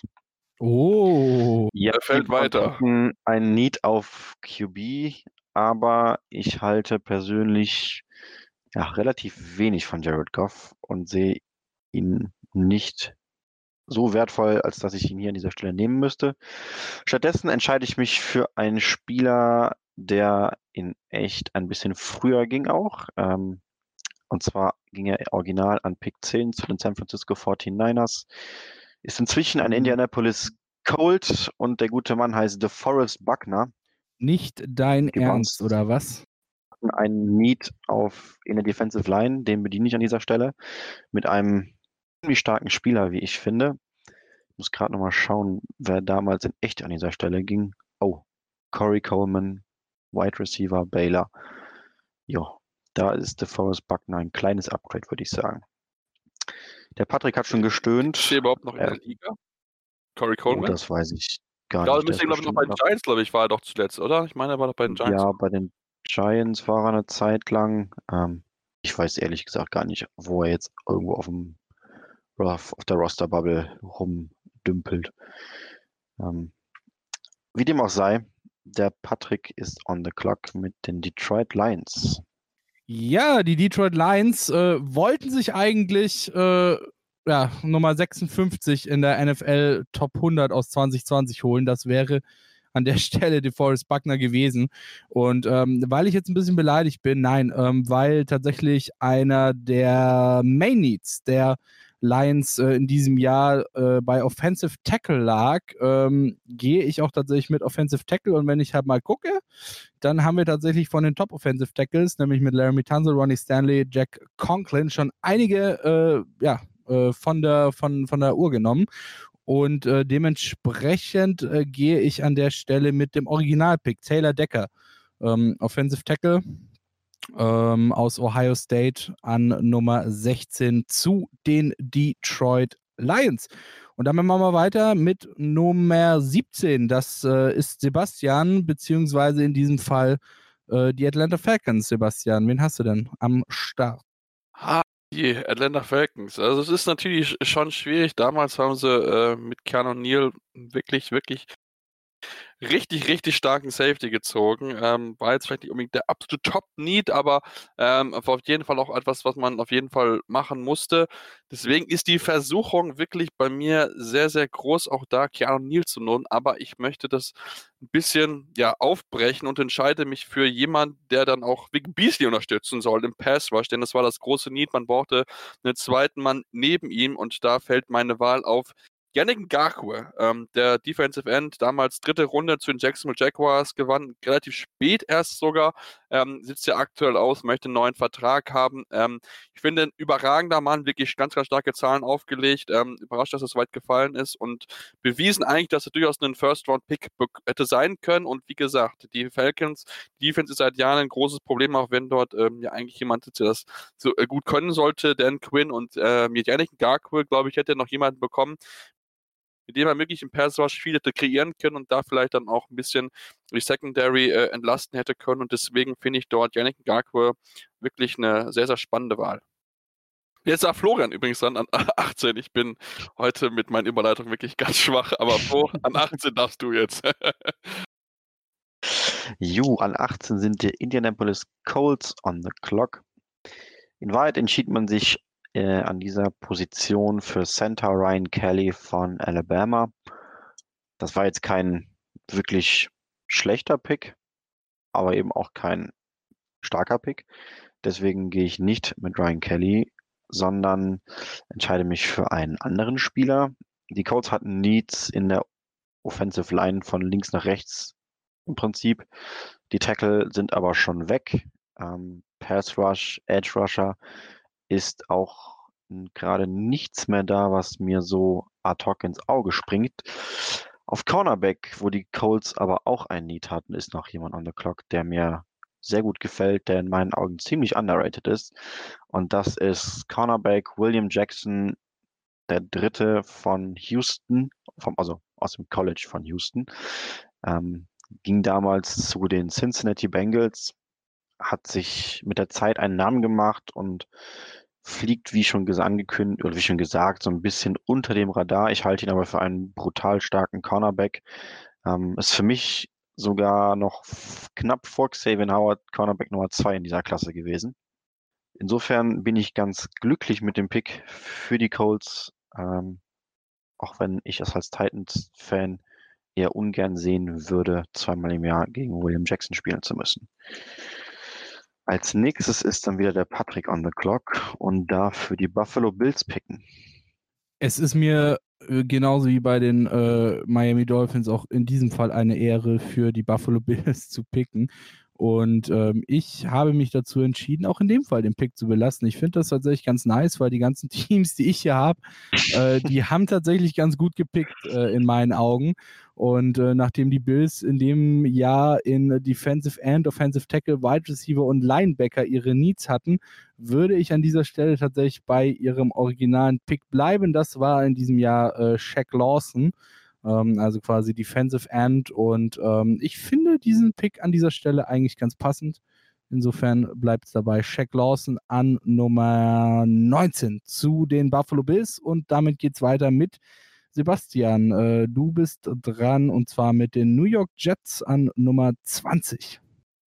[SPEAKER 6] Oh.
[SPEAKER 8] Ja,
[SPEAKER 7] Er fällt
[SPEAKER 8] die Browns
[SPEAKER 7] weiter.
[SPEAKER 8] hatten ein Need auf Q B, aber ich halte persönlich ja, relativ wenig von Jared Goff und sehe ihn nicht so wertvoll, als dass ich ihn hier an dieser Stelle nehmen müsste. Stattdessen entscheide ich mich für einen Spieler, der in echt ein bisschen früher ging auch. Ähm, und zwar ging er original an Pick zehn zu den San Francisco forty-niners. Ist inzwischen ein Indianapolis Colt und der gute Mann heißt DeForest Buckner.
[SPEAKER 6] Nicht dein
[SPEAKER 8] Die
[SPEAKER 6] Ernst,
[SPEAKER 8] Browns
[SPEAKER 6] oder was?
[SPEAKER 8] hatten einen Need auf in der Defensive Line, den bediene ich an dieser Stelle, mit einem ziemlich starken Spieler, wie ich finde. Ich muss gerade nochmal schauen, wer damals in echt an dieser Stelle ging. Oh, Corey Coleman, Wide Receiver, Baylor. Ja, da ist DeForest Buckner ein kleines Upgrade, würde ich sagen. Der Patrick hat schon gestöhnt.
[SPEAKER 7] Ist er überhaupt noch in
[SPEAKER 8] Ja.
[SPEAKER 7] der Liga? Corey
[SPEAKER 8] Oh,
[SPEAKER 7] Coleman?
[SPEAKER 8] das weiß ich gar
[SPEAKER 7] Ich glaube,
[SPEAKER 8] nicht. Der
[SPEAKER 7] müsste
[SPEAKER 8] ist
[SPEAKER 7] glaube ich noch bei den
[SPEAKER 8] bestimmt
[SPEAKER 7] Giants, glaube ich, war er doch zuletzt, oder? Ich meine, er war doch bei den
[SPEAKER 8] noch-
[SPEAKER 7] Giants.
[SPEAKER 8] Ja, bei den Giants war er eine Zeit lang. Ähm, ich weiß ehrlich gesagt gar nicht, wo er jetzt irgendwo auf dem auf der Roster-Bubble rumdümpelt. Ähm, wie dem auch sei, der Patrick ist on the clock mit den Detroit Lions.
[SPEAKER 6] Ja, die Detroit Lions äh, wollten sich eigentlich äh, ja, Nummer sechsundfünfzig in der N F L Top hundert aus zwanzig zwanzig holen. Das wäre an der Stelle DeForest Buckner gewesen. Und ähm, weil ich jetzt ein bisschen beleidigt bin, nein, ähm, weil tatsächlich einer der Main Needs der Lions äh, in diesem Jahr äh, bei Offensive Tackle lag, ähm, gehe ich auch tatsächlich mit Offensive Tackle. Und wenn ich halt mal gucke, dann haben wir tatsächlich von den Top Offensive Tackles, nämlich mit Laramie Tunsil, Ronnie Stanley, Jack Conklin, schon einige äh, ja, äh, von, der, von, von der Uhr genommen. Und äh, dementsprechend äh, gehe ich an der Stelle mit dem Originalpick, Taylor Decker, ähm, Offensive Tackle ähm, aus Ohio State an Nummer sechzehn zu den Detroit Lions. Und dann machen wir mal weiter mit Nummer siebzehn. Das äh, ist Sebastian, beziehungsweise in diesem Fall äh, die Atlanta Falcons. Sebastian, wen hast du denn am Start?
[SPEAKER 7] Ha, die Atlanta Falcons. Also es ist natürlich schon schwierig. Damals haben sie äh, mit Keanu Neal wirklich, wirklich richtig, richtig starken Safety gezogen. Ähm, war jetzt vielleicht nicht unbedingt der absolute Top-Need, aber ähm, war auf jeden Fall auch etwas, was man auf jeden Fall machen musste. Deswegen ist die Versuchung wirklich bei mir sehr, sehr groß, auch da Keanu Neal zu nehmen, aber ich möchte das ein bisschen ja, aufbrechen und entscheide mich für jemanden, der dann auch Vic Beasley unterstützen soll im Pass Rush, denn das war das große Need. Man brauchte einen zweiten Mann neben ihm und da fällt meine Wahl auf Yannick Ngakoue, ähm, der Defensive End, damals dritte Runde zu den Jacksonville Jaguars, gewann relativ spät erst sogar, ähm, sitzt ja aktuell aus, möchte einen neuen Vertrag haben. Ähm, ich finde, ein überragender Mann, wirklich ganz, ganz starke Zahlen aufgelegt, ähm, überrascht, dass es weit gefallen ist und bewiesen eigentlich, dass er durchaus einen First-Round-Pick hätte sein können. Und wie gesagt, die Falcons, die Defense ist seit Jahren ein großes Problem, auch wenn dort ähm, ja eigentlich jemand sitzt, der das so äh, gut können sollte, Dan Quinn und äh, mit Yannick Ngakoue, glaube ich, hätte er noch jemanden bekommen, mit dem er wirklich im Pass Rush viel hätte kreieren können und da vielleicht dann auch ein bisschen die Secondary äh, entlasten hätte können. Und deswegen finde ich dort Yannick Ngakoue wirklich eine sehr, sehr spannende Wahl. Jetzt war Florian übrigens dann an achtzehn. Ich bin heute mit meinen Überleitungen wirklich ganz schwach, aber Flo, an achtzehn darfst du jetzt.
[SPEAKER 8] Ju, an achtzehn sind die Indianapolis Colts on the clock. In Wahrheit entschied man sich äh, an dieser Position für Center Ryan Kelly von Alabama. Das war jetzt kein wirklich schlechter Pick, aber eben auch kein starker Pick. Deswegen gehe ich nicht mit Ryan Kelly, sondern entscheide mich für einen anderen Spieler. Die Colts hatten Needs in der Offensive Line von links nach rechts im Prinzip. Die Tackle sind aber schon weg. Ähm, Pass Rush, Edge Rusher ist auch gerade nichts mehr da, was mir so ad hoc ins Auge springt. Auf Cornerback, wo die Colts aber auch ein Need hatten, ist noch jemand on the clock, der mir sehr gut gefällt, der in meinen Augen ziemlich underrated ist. Und das ist Cornerback William Jackson, der dritte von Houston, vom, also aus dem College von Houston. Ähm, ging damals zu den Cincinnati Bengals, hat sich mit der Zeit einen Namen gemacht und fliegt, wie schon angekündigt oder wie schon gesagt, so ein bisschen unter dem Radar. Ich halte ihn aber für einen brutal starken Cornerback. Ähm, ist für mich sogar noch knapp vor Xavier Howard Cornerback Nummer zwei in dieser Klasse gewesen. Insofern bin ich ganz glücklich mit dem Pick für die Colts, ähm, auch wenn ich es als Titans-Fan eher ungern sehen würde, zweimal im Jahr gegen William Jackson spielen zu müssen. Als nächstes ist dann wieder der Patrick on the clock und darf für die Buffalo Bills picken.
[SPEAKER 6] Es ist mir äh, genauso wie bei den äh, Miami Dolphins auch in diesem Fall eine Ehre, für die Buffalo Bills zu picken. Und ähm, ich habe mich dazu entschieden, auch in dem Fall den Pick zu belassen. Ich finde das tatsächlich ganz nice, weil die ganzen Teams, die ich hier habe, äh, die haben tatsächlich ganz gut gepickt äh, in meinen Augen. Und äh, nachdem die Bills in dem Jahr in Defensive End, Offensive Tackle, Wide Receiver und Linebacker ihre Needs hatten, würde ich an dieser Stelle tatsächlich bei ihrem originalen Pick bleiben. Das war in diesem Jahr äh, Shaq Lawson. Also quasi Defensive End, und ähm, ich finde diesen Pick an dieser Stelle eigentlich ganz passend. Insofern bleibt es dabei. Shaq Lawson an Nummer neunzehn zu den Buffalo Bills, und damit geht es weiter mit Sebastian. Äh, du bist dran, und zwar mit den New York Jets an Nummer zwanzig.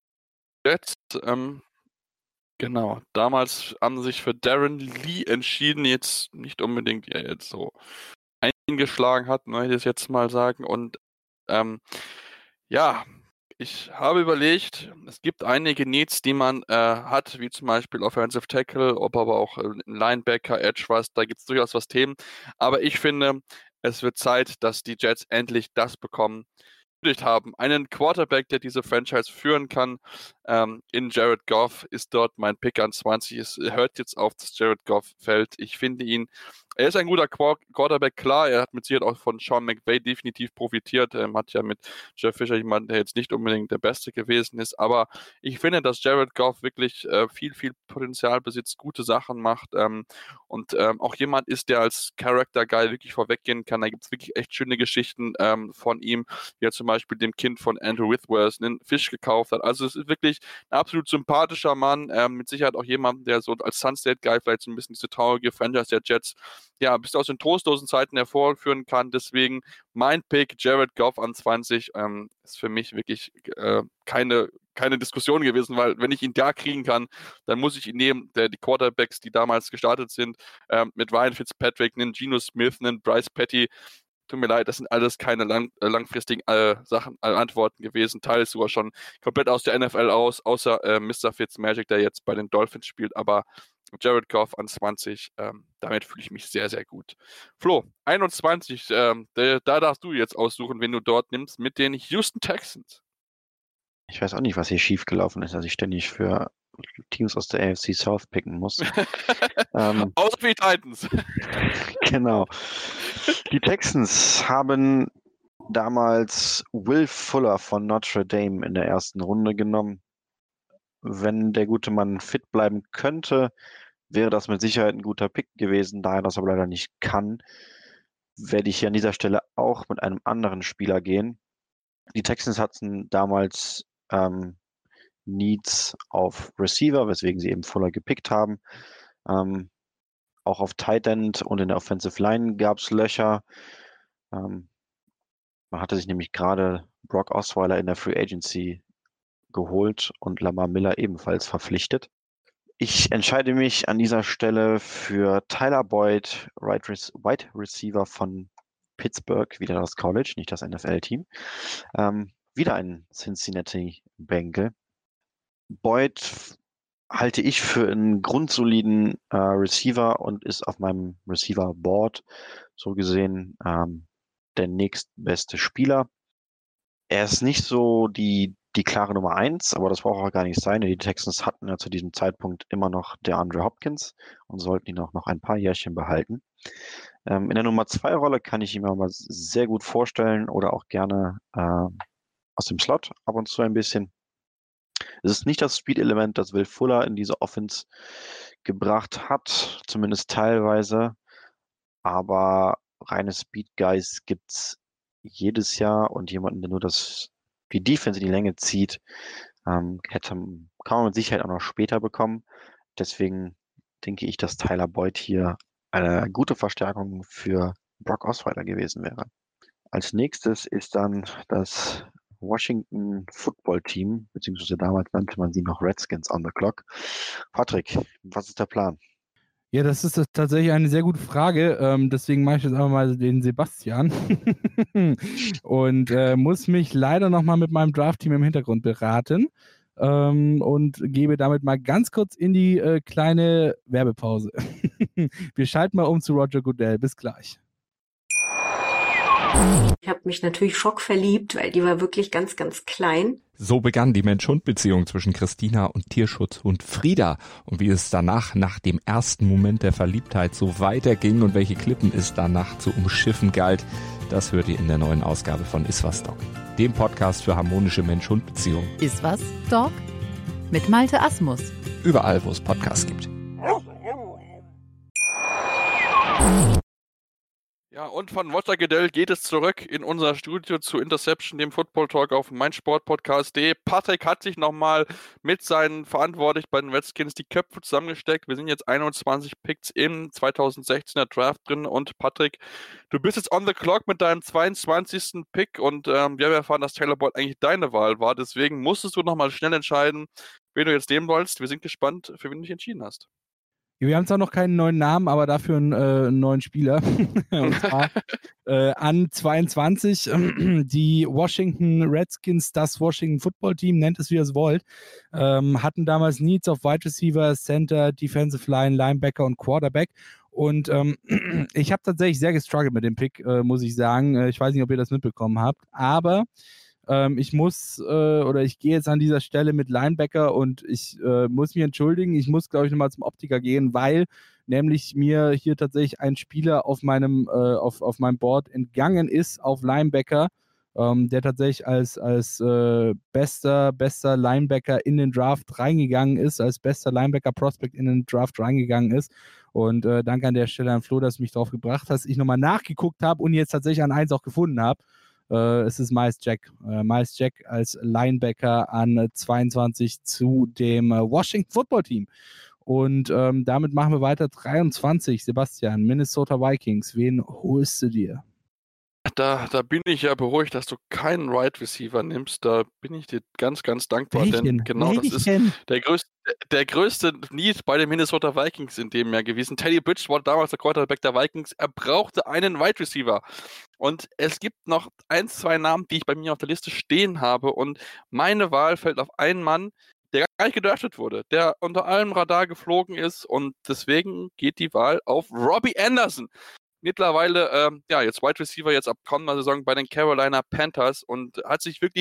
[SPEAKER 7] Jets, ähm, genau. Damals haben sie sich für Darren Lee entschieden, jetzt nicht unbedingt ja, jetzt so eingeschlagen hat, möchte ich jetzt mal sagen. Und ähm, ja, ich habe überlegt, es gibt einige Needs, die man äh, hat, wie zum Beispiel Offensive Tackle, ob aber auch äh, Linebacker, Edge Rush, da gibt es durchaus was Themen. Aber ich finde, es wird Zeit, dass die Jets endlich das bekommen, haben. Einen Quarterback, der diese Franchise führen kann. Ähm, in Jared Goff ist dort mein Pick an zwanzig. Es hört jetzt auf, dass Jared Goff fällt. Ich finde ihn, er ist ein guter Quarterback, klar. Er hat mit Sicherheit auch von Sean McVay definitiv profitiert. Er hat ja mit Jeff Fisher jemanden, der jetzt nicht unbedingt der Beste gewesen ist. Aber ich finde, dass Jared Goff wirklich äh, viel, viel Potenzial besitzt, gute Sachen macht ähm, und ähm, auch jemand ist, der als Character Guy wirklich vorweggehen kann. Da gibt es wirklich echt schöne Geschichten ähm, von ihm, wie er zum Beispiel dem Kind von Andrew Whitworth einen Fisch gekauft hat. Also es ist wirklich ein absolut sympathischer Mann, ähm, mit Sicherheit auch jemand, der so als Sunstate-Guy vielleicht so ein bisschen diese traurige Franchise der Jets ja bis aus den trostlosen Zeiten hervorführen kann. Deswegen mein Pick, Jared Goff an zwanzig, ähm, ist für mich wirklich äh, keine, keine Diskussion gewesen, weil wenn ich ihn da kriegen kann, dann muss ich ihn nehmen, der, die Quarterbacks, die damals gestartet sind, ähm, mit Ryan Fitzpatrick, einen Geno Smith, einen Bryce Petty. Tut mir leid, das sind alles keine lang, äh, langfristigen äh, Sachen, äh, Antworten gewesen. Teils sogar schon komplett aus der N F L aus, außer äh, Mister Fitzmagic, der jetzt bei den Dolphins spielt. Aber Jared Goff an zwanzig, ähm, damit fühle ich mich sehr, sehr gut. Flo, einundzwanzig, ähm, da, da darfst du jetzt aussuchen, wen du dort nimmst, mit den Houston Texans.
[SPEAKER 8] Ich weiß auch nicht, was hier schiefgelaufen ist, dass ich ständig für Teams aus der A F C South picken muss. ähm,
[SPEAKER 7] Außer für die Titans.
[SPEAKER 8] Genau. Die Texans haben damals Will Fuller von Notre Dame in der ersten Runde genommen. Wenn der gute Mann fit bleiben könnte, wäre das mit Sicherheit ein guter Pick gewesen, da er das aber leider nicht kann. werde ich hier an dieser Stelle auch mit einem anderen Spieler gehen. Die Texans hatten damals ähm, Needs auf Receiver, weswegen sie eben Fuller gepickt haben. Ähm, auch auf Tight End und in der Offensive Line gab es Löcher. Ähm, man hatte sich nämlich gerade Brock Osweiler in der Free Agency geholt und Lamar Miller ebenfalls verpflichtet. Ich entscheide mich an dieser Stelle für Tyler Boyd, Wide Receiver von Pittsburgh, wieder das College, nicht das N F L-Team. Ähm, wieder ein Cincinnati Bengal. Boyd halte ich für einen grundsoliden äh, Receiver und ist auf meinem Receiver-Board so gesehen ähm, der nächstbeste Spieler. Er ist nicht so die, die klare Nummer eins, aber das braucht auch gar nicht sein. Die Texans hatten ja zu diesem Zeitpunkt immer noch DeAndre Hopkins und sollten ihn auch noch ein paar Jährchen behalten. Ähm, in der Nummer zwei Rolle kann ich ihn mir mal sehr gut vorstellen oder auch gerne äh, aus dem Slot ab und zu ein bisschen. Es ist nicht das Speed-Element, das Will Fuller in diese Offense gebracht hat, zumindest teilweise, aber reine Speed-Guys gibt es jedes Jahr und jemanden, der nur das, die Defense in die Länge zieht, ähm, hätte, kann man mit Sicherheit auch noch später bekommen. Deswegen denke ich, dass Tyler Boyd hier eine gute Verstärkung für Brock Osweiler gewesen wäre. Als nächstes ist dann das Washington Football Team, beziehungsweise damals nannte man sie noch Redskins on the Clock. Patrick, was ist der Plan?
[SPEAKER 6] Ja, das ist tatsächlich eine sehr gute Frage. Ähm, deswegen mache ich jetzt einfach mal den Sebastian und äh, muss mich leider nochmal mit meinem Draft-Team im Hintergrund beraten ähm, und gebe damit mal ganz kurz in die äh, kleine Werbepause. Wir schalten mal um zu Roger Goodell. Bis gleich.
[SPEAKER 3] Ich habe mich natürlich schockverliebt, weil die war wirklich ganz, ganz klein.
[SPEAKER 4] So begann die Mensch-Hund-Beziehung zwischen Christina und Tierschutzhund Frieda. Und wie es danach, nach dem ersten Moment der Verliebtheit, so weiterging und welche Klippen es danach zu umschiffen galt, das hört ihr in der neuen Ausgabe von Iswas Dog, dem Podcast für harmonische Mensch-Hund-Beziehungen.
[SPEAKER 5] Iswas Dog mit Malte Asmus.
[SPEAKER 4] Überall, wo es Podcasts gibt.
[SPEAKER 7] Ja, und von Roger Goodell geht es zurück in unser Studio zu Interception, dem Football Talk auf meinsportpodcast punkt de. Patrick hat sich nochmal mit seinen Verantwortlichen bei den Redskins die Köpfe zusammengesteckt. Wir sind jetzt einundzwanzig Picks im zweitausendsechzehner Draft drin und Patrick, du bist jetzt on the clock mit deinem zweiundzwanzigsten Pick und ähm, wir haben erfahren, dass Tyler Boyd eigentlich deine Wahl war. Deswegen musstest du nochmal schnell entscheiden, wen du jetzt nehmen wolltest. Wir sind gespannt, für wen du dich entschieden hast.
[SPEAKER 6] Wir haben zwar noch keinen neuen Namen, aber dafür einen, äh, einen neuen Spieler. Und zwar äh, an zweiundzwanzig die Washington Redskins, das Washington Football Team, nennt es wie ihr es wollt, ähm, hatten damals Needs auf Wide Receiver, Center, Defensive Line, Linebacker und Quarterback. Und ähm, ich habe tatsächlich sehr gestruggelt mit dem Pick, äh, muss ich sagen. Äh, ich weiß nicht, ob ihr das mitbekommen habt, aber ich muss äh, oder ich gehe jetzt an dieser Stelle mit Linebacker und ich äh, muss mich entschuldigen. Ich muss, glaube ich, nochmal zum Optiker gehen, weil nämlich mir hier tatsächlich ein Spieler auf meinem, äh, auf, auf meinem Board entgangen ist auf Linebacker, ähm, der tatsächlich als, als äh, bester, bester Linebacker in den Draft reingegangen ist, als bester Linebacker-Prospect in den Draft reingegangen ist. Und äh, danke an der Stelle an Flo, dass du mich drauf gebracht hast. Ich nochmal nachgeguckt habe und jetzt tatsächlich an eins auch gefunden habe. Uh, es ist Miles Jack. Uh, Miles Jack als Linebacker an uh, zweiundzwanzig zu dem uh, Washington Football Team. Und um, damit machen wir weiter. dreiundzwanzig, Sebastian, Minnesota Vikings. Wen holst du dir?
[SPEAKER 7] Da, da bin ich ja beruhigt, dass du keinen Wide Receiver nimmst. Da bin ich dir ganz, ganz dankbar.
[SPEAKER 6] Welchen?
[SPEAKER 7] Denn genau
[SPEAKER 6] Welchen?
[SPEAKER 7] das ist der größte, der größte Need bei den Minnesota Vikings in dem Jahr gewesen. Teddy Bridgewater, damals der Quarterback der Vikings, er brauchte einen Wide Receiver. Und es gibt noch ein, zwei Namen, die ich bei mir auf der Liste stehen habe. Und meine Wahl fällt auf einen Mann, der gar nicht gedraftet wurde, der unter allem Radar geflogen ist. Und deswegen geht die Wahl auf Robbie Anderson. Mittlerweile, ähm, ja, jetzt Wide Receiver, jetzt ab kommender Saison bei den Carolina Panthers und hat sich wirklich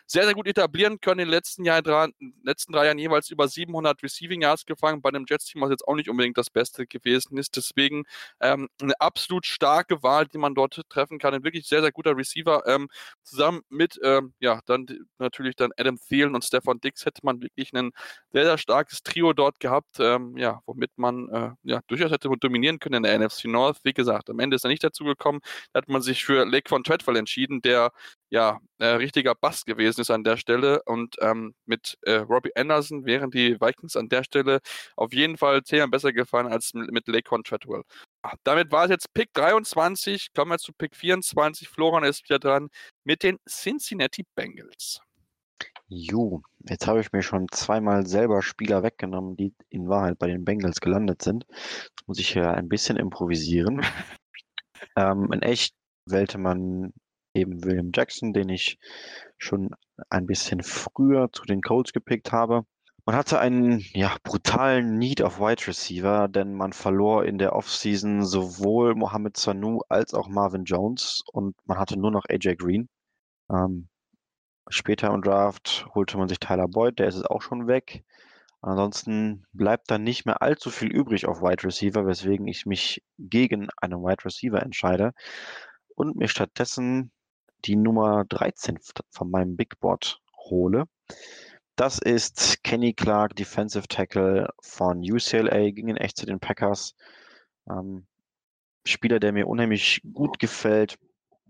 [SPEAKER 7] sehr, sehr gut etablieren können. In den letzten, Jahr, drei, letzten drei Jahren jeweils über siebenhundert Receiving Yards gefangen. Bei einem Jets-Team, was jetzt auch nicht unbedingt das Beste gewesen ist. Deswegen ähm, eine absolut starke Wahl, die man dort treffen kann. Ein wirklich sehr, sehr guter Receiver. Ähm, zusammen mit, ähm, ja, dann natürlich dann Adam Thielen und Stefan Diggs hätte man wirklich ein sehr, sehr starkes Trio dort gehabt, ähm, ja, womit man äh, ja, durchaus hätte dominieren können in der N F C North. Wie gesagt, am Ende ist er nicht dazu gekommen. Da hat man sich für Laquan Treadwell entschieden, der ja äh, richtiger Bust gewesen ist an der Stelle. Und ähm, mit äh, Robbie Anderson wären die Vikings an der Stelle auf jeden Fall zehnmal besser gefallen als mit, mit Laquan Treadwell. Damit war es jetzt Pick dreiundzwanzig. Kommen wir zu Pick vierundzwanzig. Florian ist wieder dran mit den Cincinnati Bengals.
[SPEAKER 8] Jo, jetzt habe ich mir schon zweimal selber Spieler weggenommen, die in Wahrheit bei den Bengals gelandet sind. Jetzt muss ich hier ein bisschen improvisieren. ähm, in echt wählte man eben William Jackson, den ich schon ein bisschen früher zu den Colts gepickt habe. Man hatte einen ja, brutalen Need auf Wide Receiver, denn man verlor in der Offseason sowohl Mohamed Sanu als auch Marvin Jones und man hatte nur noch A J Green. Ähm, später im Draft holte man sich Tyler Boyd, der ist jetzt auch schon weg. Ansonsten bleibt dann nicht mehr allzu viel übrig auf Wide Receiver, weswegen ich mich gegen einen Wide Receiver entscheide und mir stattdessen die Nummer dreizehn von meinem Big Board hole. Das ist Kenny Clark, Defensive Tackle von U C L A, ging in echt zu den Packers. Ähm, Spieler, der mir unheimlich gut gefällt,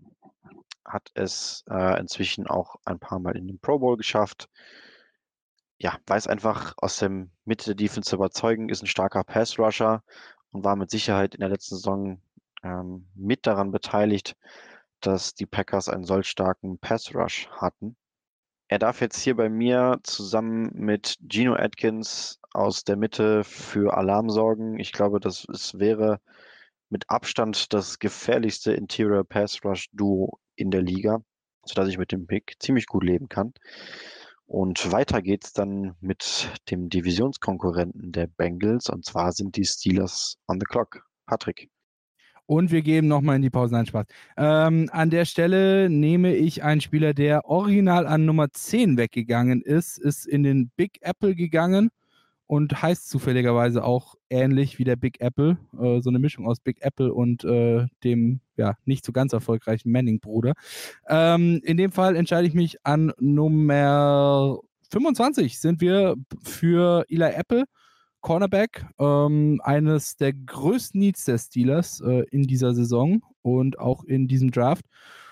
[SPEAKER 8] hat es äh, inzwischen auch ein paar Mal in den Pro Bowl geschafft. Ja, weiß einfach aus dem Mitte der Defense zu überzeugen, ist ein starker Pass-Rusher und war mit Sicherheit in der letzten Saison ähm, mit daran beteiligt, dass die Packers einen solch starken Pass-Rush hatten. Er darf jetzt hier bei mir zusammen mit Geno Atkins aus der Mitte für Alarm sorgen. Ich glaube, das es wäre mit Abstand das gefährlichste Interior Pass Rush Duo in der Liga, sodass ich mit dem Pick ziemlich gut leben kann. Und weiter geht's dann mit dem Divisionskonkurrenten der Bengals, und zwar sind die Steelers on the clock. Patrick.
[SPEAKER 6] Und wir geben nochmal in die Pause. Nein, Spaß. Ähm, an der Stelle nehme ich einen Spieler, der original an Nummer zehn weggegangen ist, ist in den Big Apple gegangen und heißt zufälligerweise auch ähnlich wie der Big Apple. Äh, so eine Mischung aus Big Apple und äh, dem ja nicht so ganz erfolgreichen Manning-Bruder. Ähm, in dem Fall entscheide ich mich an Nummer fünfundzwanzig. Sind wir für Eli Apple. Cornerback, ähm, eines der größten Needs der Steelers äh, in dieser Saison und auch in diesem Draft.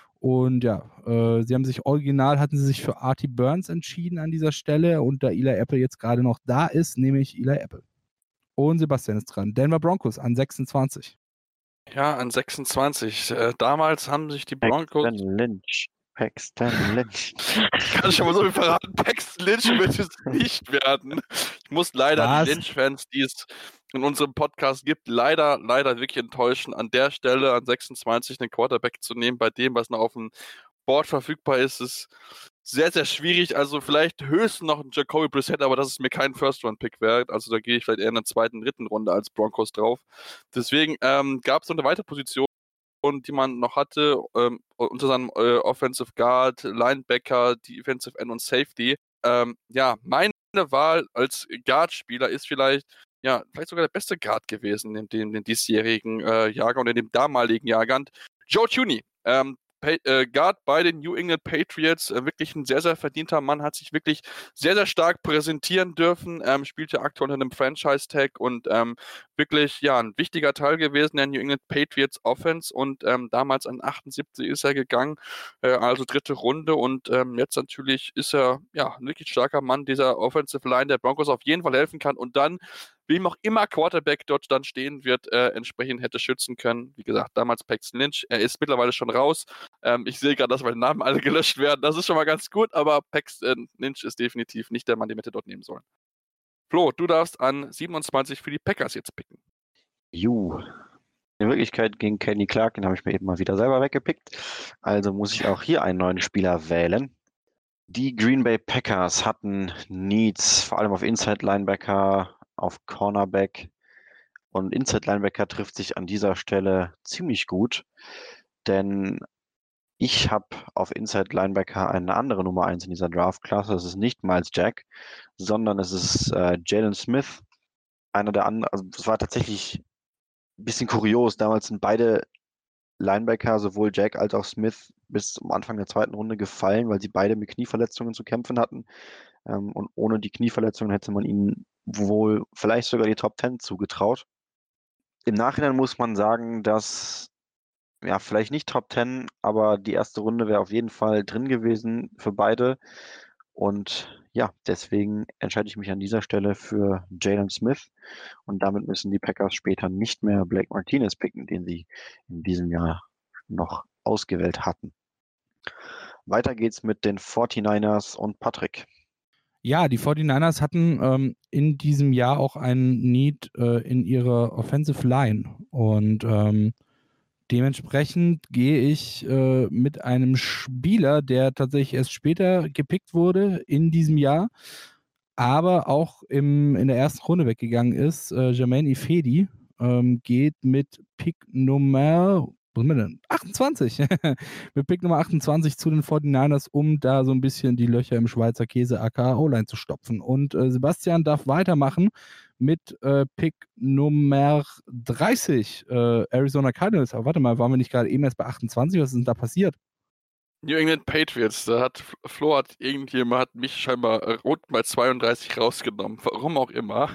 [SPEAKER 6] Und ja, äh, sie haben sich original, hatten sie sich für Artie Burns entschieden an dieser Stelle und da Eli Apple jetzt gerade noch da ist, nehme ich Eli Apple. Und Sebastian ist dran. Denver Broncos an sechsundzwanzig.
[SPEAKER 7] Ja, an sechsundzwanzig. Äh, damals haben sich die Broncos...
[SPEAKER 8] Paxton Lynch. Paxton Lynch.
[SPEAKER 7] Ich kann schon mal so viel verraten. Paxton Lynch wird es nicht werden. Ich muss leider
[SPEAKER 6] Was?
[SPEAKER 7] die Lynch-Fans, die es in unserem Podcast gibt, leider, leider wirklich enttäuschen, an der Stelle an sechsundzwanzig einen Quarterback zu nehmen. Bei dem, was noch auf dem Board verfügbar ist, ist sehr, sehr schwierig. Also vielleicht höchstens noch ein Jacoby Brissett, aber das ist mir kein First-Round-Pick wert. Also da gehe ich vielleicht eher in der zweiten, dritten Runde als Broncos drauf. Deswegen ähm, gab es noch eine weitere Position, die man noch hatte, ähm, unter seinem äh, Offensive Guard, Linebacker, Defensive End und Safety. Ähm, ja, meine Wahl als Guard-Spieler ist vielleicht, ja, vielleicht sogar der beste Guard gewesen in dem, dem diesjährigen äh, Jahrgang oder in dem damaligen Jahrgang. Joe Thuney, ähm, Pa- äh, Guard bei den New England Patriots, äh, wirklich ein sehr, sehr verdienter Mann, hat sich wirklich sehr, sehr stark präsentieren dürfen, ähm, spielt ja aktuell unter einem Franchise-Tag und ähm, wirklich, ja, ein wichtiger Teil gewesen der New England Patriots Offense und ähm, damals an achtundsiebzig ist er gegangen, äh, also dritte Runde und ähm, jetzt natürlich ist er, ja, ein wirklich starker Mann dieser Offensive Line der Broncos auf jeden Fall helfen kann und dann wem auch immer Quarterback dort dann stehen wird, äh, entsprechend hätte schützen können. Wie gesagt, damals Paxton Lynch. Er ist mittlerweile schon raus. Ähm, ich sehe gerade, dass meine Namen alle gelöscht werden. Das ist schon mal ganz gut, aber Paxton Lynch ist definitiv nicht der Mann, den wir dort nehmen sollen. Flo, du darfst an siebenundzwanzig für die Packers jetzt picken.
[SPEAKER 8] Ju. In Wirklichkeit gegen Kenny Clark, den habe ich mir eben mal wieder selber weggepickt. Also muss ich auch hier einen neuen Spieler wählen. Die Green Bay Packers hatten Needs, vor allem auf Inside Linebacker, auf Cornerback und Inside Linebacker trifft sich an dieser Stelle ziemlich gut, denn Ich habe auf Inside Linebacker eine andere Nummer eins in dieser Draft-Klasse. Es ist nicht Miles Jack, sondern es ist äh, Jalen Smith. Einer der anderen, also es war tatsächlich ein bisschen kurios. Damals sind beide Linebacker, sowohl Jack als auch Smith, bis zum Anfang der zweiten Runde gefallen, weil sie beide mit Knieverletzungen zu kämpfen hatten. Ähm, und ohne die Knieverletzungen hätte man ihnen wohl vielleicht sogar die Top Ten zugetraut. Im Nachhinein muss man sagen, dass, ja, vielleicht nicht Top Ten, aber die erste Runde wäre auf jeden Fall drin gewesen für beide. Und ja, deswegen entscheide ich mich an dieser Stelle für Jalen Smith. Und damit müssen die Packers später nicht mehr Blake Martinez picken, den sie in diesem Jahr noch ausgewählt hatten. Weiter geht's mit den forty-niners und Patrick.
[SPEAKER 6] Ja, die forty-niners hatten ähm, in diesem Jahr auch einen Need äh, in ihrer Offensive Line. Und ähm, dementsprechend gehe ich äh, mit einem Spieler, der tatsächlich erst später gepickt wurde in diesem Jahr, aber auch im, in der ersten Runde weggegangen ist. Äh, Jermaine Ifedi ähm, geht mit Pick Nummer was sind wir denn? achtundzwanzig. Mit Pick Nummer achtundzwanzig zu den forty-niners, um da so ein bisschen die Löcher im Schweizer Käse aka O-Line zu stopfen. Und äh, Sebastian darf weitermachen mit äh, Pick Nummer dreißig, äh, Arizona Cardinals. Aber warte mal, waren wir nicht gerade eben erst bei achtundzwanzig? Was ist denn da passiert?
[SPEAKER 7] New England Patriots, da hat Flo hat irgendjemand hat mich scheinbar rund bei zweiunddreißig rausgenommen. Warum auch immer.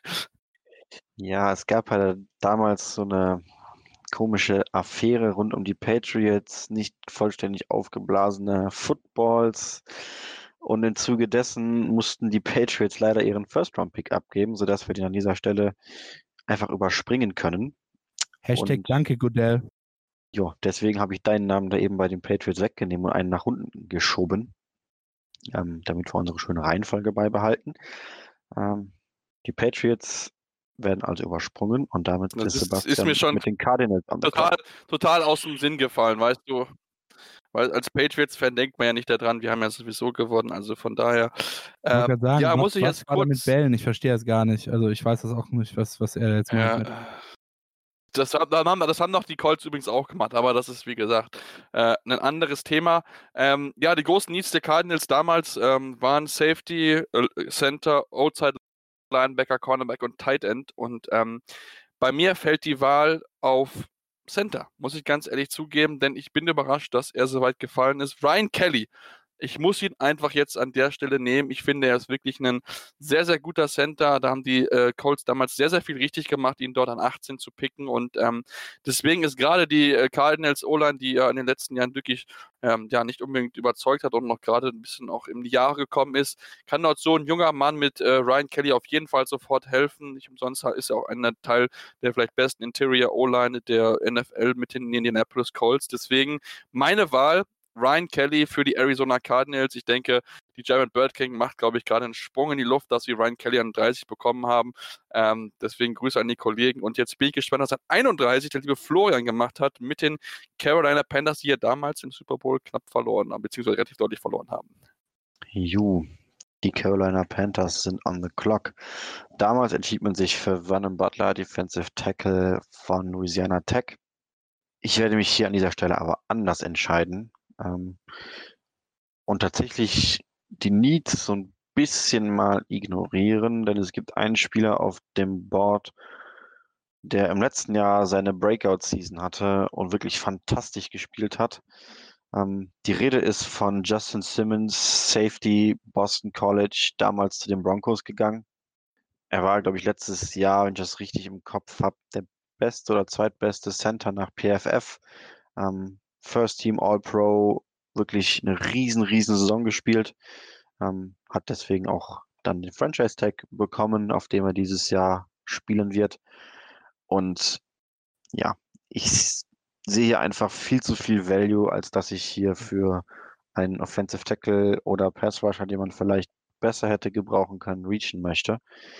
[SPEAKER 8] Ja, es gab halt damals so eine komische Affäre rund um die Patriots, nicht vollständig aufgeblasene Footballs. Und im Zuge dessen mussten die Patriots leider ihren First-Round-Pick abgeben, sodass wir den an dieser Stelle einfach überspringen können.
[SPEAKER 6] Hashtag
[SPEAKER 8] Und,
[SPEAKER 6] Danke, Goodell.
[SPEAKER 8] Ja, deswegen habe ich deinen Namen da eben bei den Patriots weggenommen und einen nach unten geschoben, ähm, damit wir unsere schöne Reihenfolge beibehalten. Ähm, die Patriots werden also übersprungen und damit
[SPEAKER 7] Das
[SPEAKER 8] ist
[SPEAKER 7] ist,
[SPEAKER 8] Sebastian
[SPEAKER 7] ist mir schon
[SPEAKER 8] mit den Cardinals an der
[SPEAKER 7] total, total aus dem Sinn gefallen, weißt du. Weil als Patriots-Fan denkt man ja nicht daran, wir haben ja sowieso gewonnen, also von daher.
[SPEAKER 6] Ich
[SPEAKER 7] Äh,
[SPEAKER 6] wollte gerade sagen,
[SPEAKER 7] ja,
[SPEAKER 6] was,
[SPEAKER 7] muss ich
[SPEAKER 6] was
[SPEAKER 7] jetzt
[SPEAKER 6] war da mit
[SPEAKER 7] kurz.
[SPEAKER 6] Bällen? Ich verstehe es gar nicht. Also ich weiß das auch nicht, was, was er jetzt
[SPEAKER 7] Ja,
[SPEAKER 6] meint.
[SPEAKER 7] das, das haben das haben doch die Colts übrigens auch gemacht, aber das ist, wie gesagt, äh, ein anderes Thema. Ähm, ja, die großen Needs der Cardinals damals ähm, waren Safety, äh, Center, Outside Linebacker, Cornerback und Tight End. Und ähm, bei mir fällt die Wahl auf Center, muss ich ganz ehrlich zugeben, denn ich bin überrascht, dass er so weit gefallen ist. Ryan Kelly. Ich muss ihn einfach jetzt an der Stelle nehmen. Ich finde, er ist wirklich ein sehr, sehr guter Center. Da haben die äh, Colts damals sehr, sehr viel richtig gemacht, ihn dort an achtzehn zu picken. Und ähm, deswegen ist gerade die äh, Cardinals O-Line, die ja in den letzten Jahren wirklich ähm, ja nicht unbedingt überzeugt hat und noch gerade ein bisschen auch in die Jahre gekommen ist, kann dort so ein junger Mann mit äh, Ryan Kelly auf jeden Fall sofort helfen. Nicht umsonst ist er auch ein Teil der vielleicht besten Interior O-Line der N F L mit den Indianapolis Colts. Deswegen meine Wahl, Ryan Kelly für die Arizona Cardinals. Ich denke, die Jared Bird King macht, glaube ich, gerade einen Sprung in die Luft, dass sie Ryan Kelly an dreißig bekommen haben. Ähm, deswegen Grüße an die Kollegen. Und jetzt bin ich gespannt, was an einunddreißig der liebe Florian gemacht hat mit den Carolina Panthers, die ja damals im Super Bowl knapp verloren haben, beziehungsweise relativ deutlich verloren haben.
[SPEAKER 8] Ju, die Carolina Panthers sind on the clock. Damals entschied man sich für Vernon Butler, Defensive Tackle von Louisiana Tech. Ich werde mich hier an dieser Stelle aber anders entscheiden. Ähm, und tatsächlich die Needs so ein bisschen mal ignorieren, denn es gibt einen Spieler auf dem Board, der im letzten Jahr seine Breakout-Season hatte und wirklich fantastisch gespielt hat. Ähm, die Rede ist von Justin Simmons, Safety, Boston College, damals zu den Broncos gegangen. Er war, glaube ich, letztes Jahr, wenn ich das richtig im Kopf habe, der beste oder zweitbeste Center nach P F F. Ähm, First Team All-Pro, wirklich eine riesen, riesen Saison gespielt. Ähm, hat deswegen auch dann den Franchise-Tag bekommen, auf dem er dieses Jahr spielen wird. Und ja, ich sehe hier einfach viel zu viel Value, als dass ich hier für einen Offensive Tackle oder Pass Rusher, den man vielleicht besser hätte gebrauchen können, reachen möchte.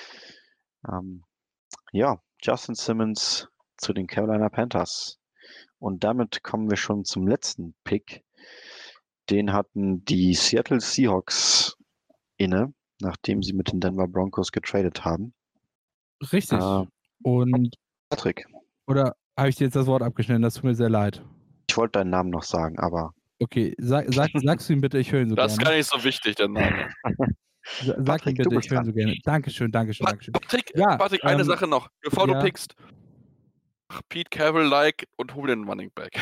[SPEAKER 8] Ähm, ja, Justin Simmons zu den Carolina Panthers. Und damit kommen wir schon zum letzten Pick. Den hatten die Seattle Seahawks inne, nachdem sie mit den Denver Broncos getradet haben.
[SPEAKER 6] Richtig.
[SPEAKER 8] Äh,
[SPEAKER 6] Und
[SPEAKER 8] Patrick.
[SPEAKER 6] Oder habe ich dir jetzt das Wort abgeschnitten? Das tut mir sehr leid.
[SPEAKER 8] Ich wollte deinen Namen noch sagen, aber...
[SPEAKER 6] Okay, sag, sag, sagst du ihm bitte, ich höre ihn so
[SPEAKER 7] Das ist
[SPEAKER 6] gerne.
[SPEAKER 7] gar nicht so wichtig, der Name.
[SPEAKER 6] Sa- Sag
[SPEAKER 8] Patrick,
[SPEAKER 6] ihm bitte,
[SPEAKER 8] du
[SPEAKER 6] ich
[SPEAKER 8] bist
[SPEAKER 6] höre ihn
[SPEAKER 8] dran.
[SPEAKER 6] so gerne. Dankeschön, Dankeschön,
[SPEAKER 7] Pa-
[SPEAKER 6] Dankeschön.
[SPEAKER 7] Patrick,
[SPEAKER 6] Ja,
[SPEAKER 7] Patrick, eine
[SPEAKER 6] ähm,
[SPEAKER 7] Sache noch, bevor
[SPEAKER 6] ja.
[SPEAKER 7] du pickst. Pete Carroll-like und hol den Running Back.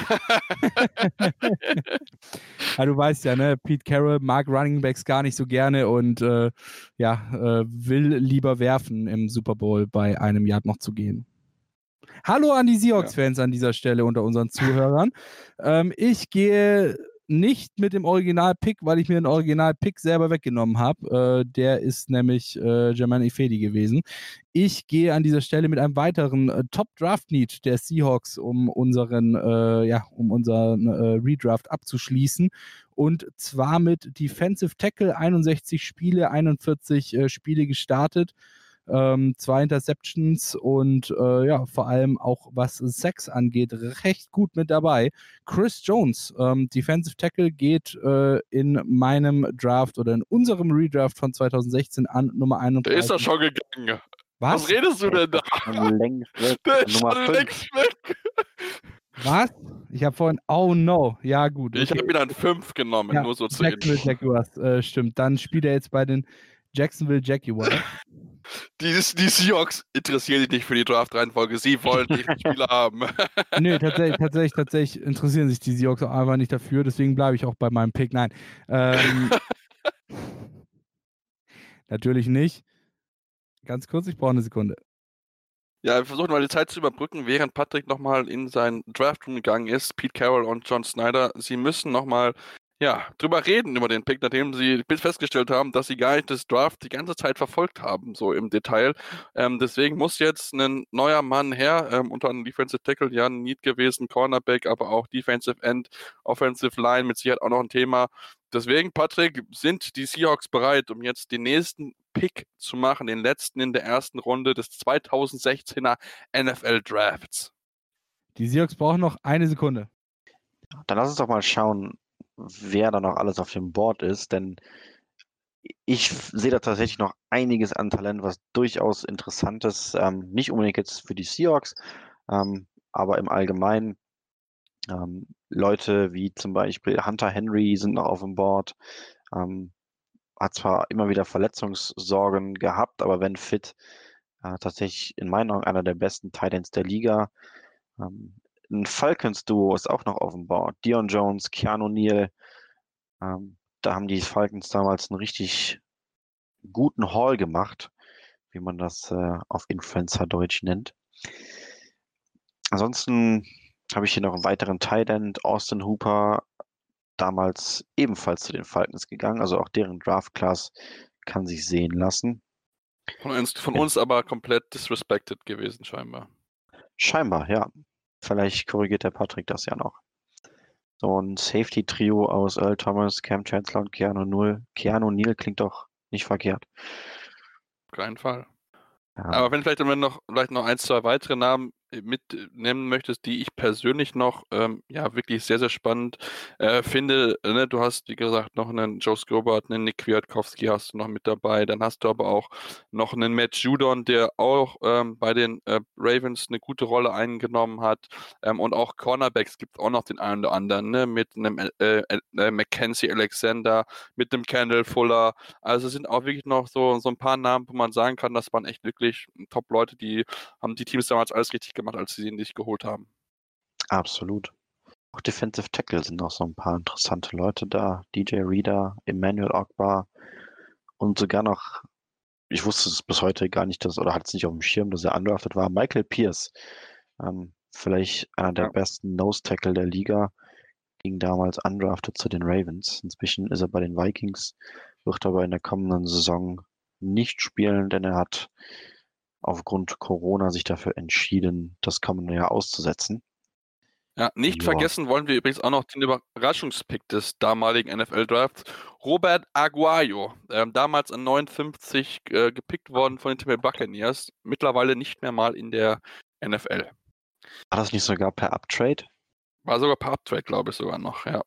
[SPEAKER 6] Ja, du weißt ja, ne, Pete Carroll mag Running Backs gar nicht so gerne und äh, ja, äh, will lieber werfen im Super Bowl bei einem Yard noch zu gehen. Hallo an die Seahawks-Fans an dieser Stelle unter unseren Zuhörern. ähm, ich gehe nicht mit dem Original-Pick, weil ich mir den Original-Pick selber weggenommen habe. Äh, der ist nämlich äh, Germain Ifedi gewesen. Ich gehe an dieser Stelle mit einem weiteren äh, Top-Draft-Need der Seahawks, um unseren, äh, ja, um unseren äh, Redraft abzuschließen. Und zwar mit Defensive Tackle, einundsechzig Spiele, einundvierzig äh, Spiele gestartet. Ähm, zwei Interceptions und äh, ja, vor allem auch was Sacks angeht, recht gut mit dabei. Chris Jones, ähm, Defensive Tackle, geht äh, in meinem Draft oder in unserem Redraft von zweitausendsechzehn an Nummer
[SPEAKER 7] Der
[SPEAKER 6] einunddreißig.
[SPEAKER 7] ist doch schon gegangen.
[SPEAKER 6] Was?
[SPEAKER 7] Was redest du
[SPEAKER 8] Der
[SPEAKER 7] denn
[SPEAKER 8] ist
[SPEAKER 7] da?
[SPEAKER 8] doch schon längst weg.
[SPEAKER 7] Der ist
[SPEAKER 8] Nummer
[SPEAKER 7] schon
[SPEAKER 8] fünf.
[SPEAKER 7] längst weg.
[SPEAKER 6] Was? Ich habe vorhin, oh no, ja gut.
[SPEAKER 7] Ich
[SPEAKER 6] okay.
[SPEAKER 7] habe ihn an fünf genommen,
[SPEAKER 6] Ja,
[SPEAKER 7] nur so zur
[SPEAKER 6] Jacksonville
[SPEAKER 7] Info.
[SPEAKER 6] Jaguars, äh, stimmt. Dann spielt er jetzt bei den Jacksonville Jaguars.
[SPEAKER 7] Die, die Seahawks interessieren sich nicht für die Draft-Reihenfolge. Sie wollen diesen Spieler haben.
[SPEAKER 6] Nö, tatsächlich, tatsächlich, tatsächlich interessieren sich die Seahawks auch einfach nicht dafür, deswegen bleibe ich auch bei meinem Pick. Nein. Ähm, natürlich nicht. Ganz kurz, ich brauche eine Sekunde.
[SPEAKER 7] Ja, wir versuchen mal die Zeit zu überbrücken, während Patrick nochmal in seinen Draftroom gegangen ist. Pete Carroll und John Snyder, sie müssen nochmal ja, drüber reden über den Pick, nachdem sie festgestellt haben, dass sie gar nicht das Draft die ganze Zeit verfolgt haben, so im Detail. Ähm, deswegen muss jetzt ein neuer Mann her, ähm, unter anderem Defensive Tackle, ja, ein Need gewesen, Cornerback, aber auch Defensive End, Offensive Line, mit Sicherheit auch noch ein Thema. Deswegen, Patrick, sind die Seahawks bereit, um jetzt den nächsten Pick zu machen, den letzten in der ersten Runde des zweitausendsechzehner N F L Drafts?
[SPEAKER 6] Die Seahawks brauchen noch eine Sekunde.
[SPEAKER 8] Dann lass uns doch mal schauen, wer da noch alles auf dem Board ist, denn ich sehe da tatsächlich noch einiges an Talent, was durchaus interessant ist. Ähm, nicht unbedingt jetzt für die Seahawks, ähm, aber im Allgemeinen. Ähm, Leute wie zum Beispiel Hunter Henry sind noch auf dem Board. Ähm, hat zwar immer wieder Verletzungssorgen gehabt, aber wenn fit, äh, tatsächlich in meinen Augen einer der besten Tight Ends der Liga. Ähm, ein Falcons-Duo ist auch noch auf dem Board. Dion Jones, Keanu Neal. Ähm, da haben die Falcons damals einen richtig guten Haul gemacht, wie man das äh, auf Influencer-Deutsch nennt. Ansonsten habe ich hier noch einen weiteren Tight End, Austin Hooper, damals ebenfalls zu den Falcons gegangen. Also auch deren Draft-Class kann sich sehen lassen.
[SPEAKER 7] Von uns, von uns aber komplett disrespected gewesen, scheinbar.
[SPEAKER 8] Scheinbar, ja. Vielleicht korrigiert der Patrick das ja noch. So ein Safety-Trio aus Earl Thomas, Cam Chancellor und Keanu Neal. Keanu Neal klingt doch nicht verkehrt.
[SPEAKER 7] Auf keinen Fall.
[SPEAKER 8] Ja.
[SPEAKER 7] Aber wenn vielleicht, wenn du noch, vielleicht noch ein, zwei weitere Namen mitnehmen möchtest, die ich persönlich noch ähm, ja wirklich sehr, sehr spannend äh, finde. Ne? Du hast, wie gesagt, noch einen Joe Scobart, einen Nick Kwiatkowski hast du noch mit dabei. Dann hast du aber auch noch einen Matt Judon, der auch ähm, bei den äh, Ravens eine gute Rolle eingenommen hat. Ähm, und auch Cornerbacks gibt es auch noch den einen oder anderen, ne? Mit einem äh, äh, Mackenzie Alexander, mit einem Kendall Fuller. Also es sind auch wirklich noch so, so ein paar Namen, wo man sagen kann, das waren echt wirklich Top-Leute, die haben die Teams damals alles richtig gemacht, als sie ihn nicht geholt haben.
[SPEAKER 8] Absolut. Auch Defensive Tackle sind noch so ein paar interessante Leute da. D J Reader, Emmanuel Ogbar und sogar noch, ich wusste es bis heute gar nicht, dass, oder hatte es nicht auf dem Schirm, dass er undrafted war, Michael Pierce. Ähm, vielleicht einer der
[SPEAKER 7] Ja.
[SPEAKER 8] besten Nose-Tackle der Liga. Ging damals undrafted zu den Ravens. Inzwischen ist er bei den Vikings, wird aber in der kommenden Saison nicht spielen, denn er hat aufgrund Corona sich dafür entschieden, das kommende Jahr auszusetzen.
[SPEAKER 7] Ja, nicht
[SPEAKER 8] Ja.
[SPEAKER 7] vergessen wollen wir übrigens auch noch den Überraschungspick des damaligen N F L-Drafts, Robert Aguayo, ähm, damals an neunundfünfzig äh, gepickt worden von den Tampa Bay Buccaneers, mittlerweile nicht mehr mal in der N F L.
[SPEAKER 8] War das nicht sogar per Uptrade?
[SPEAKER 7] War sogar per Uptrade, glaube ich, sogar noch, ja.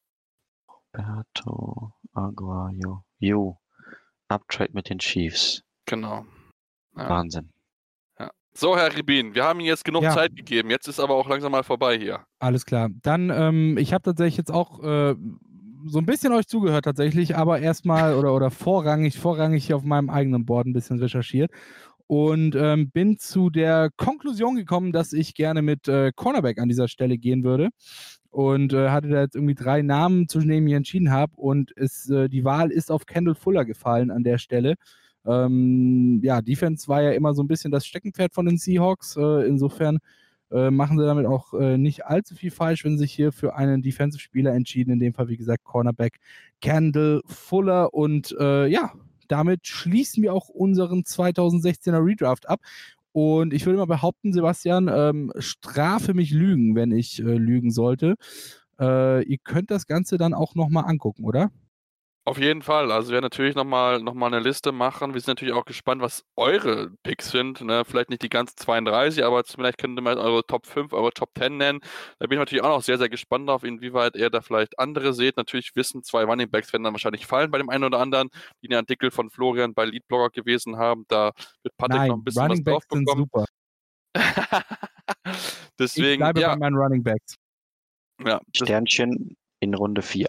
[SPEAKER 8] Roberto Aguayo. Jo. Uptrade mit den Chiefs.
[SPEAKER 7] Genau. Ja.
[SPEAKER 8] Wahnsinn.
[SPEAKER 7] Ja. So, Herr Ribin, wir haben Ihnen jetzt genug
[SPEAKER 6] Ja.
[SPEAKER 7] Zeit gegeben. Jetzt ist aber auch langsam mal vorbei hier.
[SPEAKER 6] Alles klar. Dann, ähm, ich habe tatsächlich jetzt auch äh, so ein bisschen euch zugehört tatsächlich, aber erstmal oder, oder vorrangig, vorrangig hier auf meinem eigenen Board ein bisschen recherchiert und ähm, bin zu der Konklusion gekommen, dass ich gerne mit äh, Cornerback an dieser Stelle gehen würde und äh, hatte da jetzt irgendwie drei Namen, zwischen denen ich mich entschieden habe und es, äh, die Wahl ist auf Kendall Fuller gefallen an der Stelle. Ähm, ja, Defense war ja immer so ein bisschen das Steckenpferd von den Seahawks, äh, insofern äh, machen sie damit auch äh, nicht allzu viel falsch, wenn sie sich hier für einen Defensive-Spieler entschieden, in dem Fall wie gesagt Cornerback Kendall Fuller und äh, ja, damit schließen wir auch unseren zweitausendsechzehner Redraft ab. Und ich würde mal behaupten, Sebastian, ähm, strafe mich Lügen, wenn ich äh, lügen sollte. Äh, ihr könnt das Ganze dann auch nochmal angucken, oder?
[SPEAKER 7] Auf jeden Fall. Also wir werden natürlich nochmal noch mal eine Liste machen. Wir sind natürlich auch gespannt, was eure Picks sind. Ne? Vielleicht nicht die ganzen zweiunddreißig, aber vielleicht könnt ihr mal eure Top fünf, eure Top zehn nennen. Da bin ich natürlich auch noch sehr, sehr gespannt drauf, inwieweit ihr da vielleicht andere seht. Natürlich wissen, zwei Running Backs werden dann wahrscheinlich fallen bei dem einen oder anderen, die den Artikel von Florian bei Leadblogger gewesen haben. Da wird Patrick
[SPEAKER 6] Nein,
[SPEAKER 7] noch ein bisschen
[SPEAKER 6] Running
[SPEAKER 7] was drauf
[SPEAKER 6] Backs sind
[SPEAKER 7] bekommen.
[SPEAKER 6] super.
[SPEAKER 7] Deswegen,
[SPEAKER 6] ich bleibe
[SPEAKER 7] ja.
[SPEAKER 6] bei meinen Running Backs.
[SPEAKER 7] Ja,
[SPEAKER 8] Sternchen in Runde vier.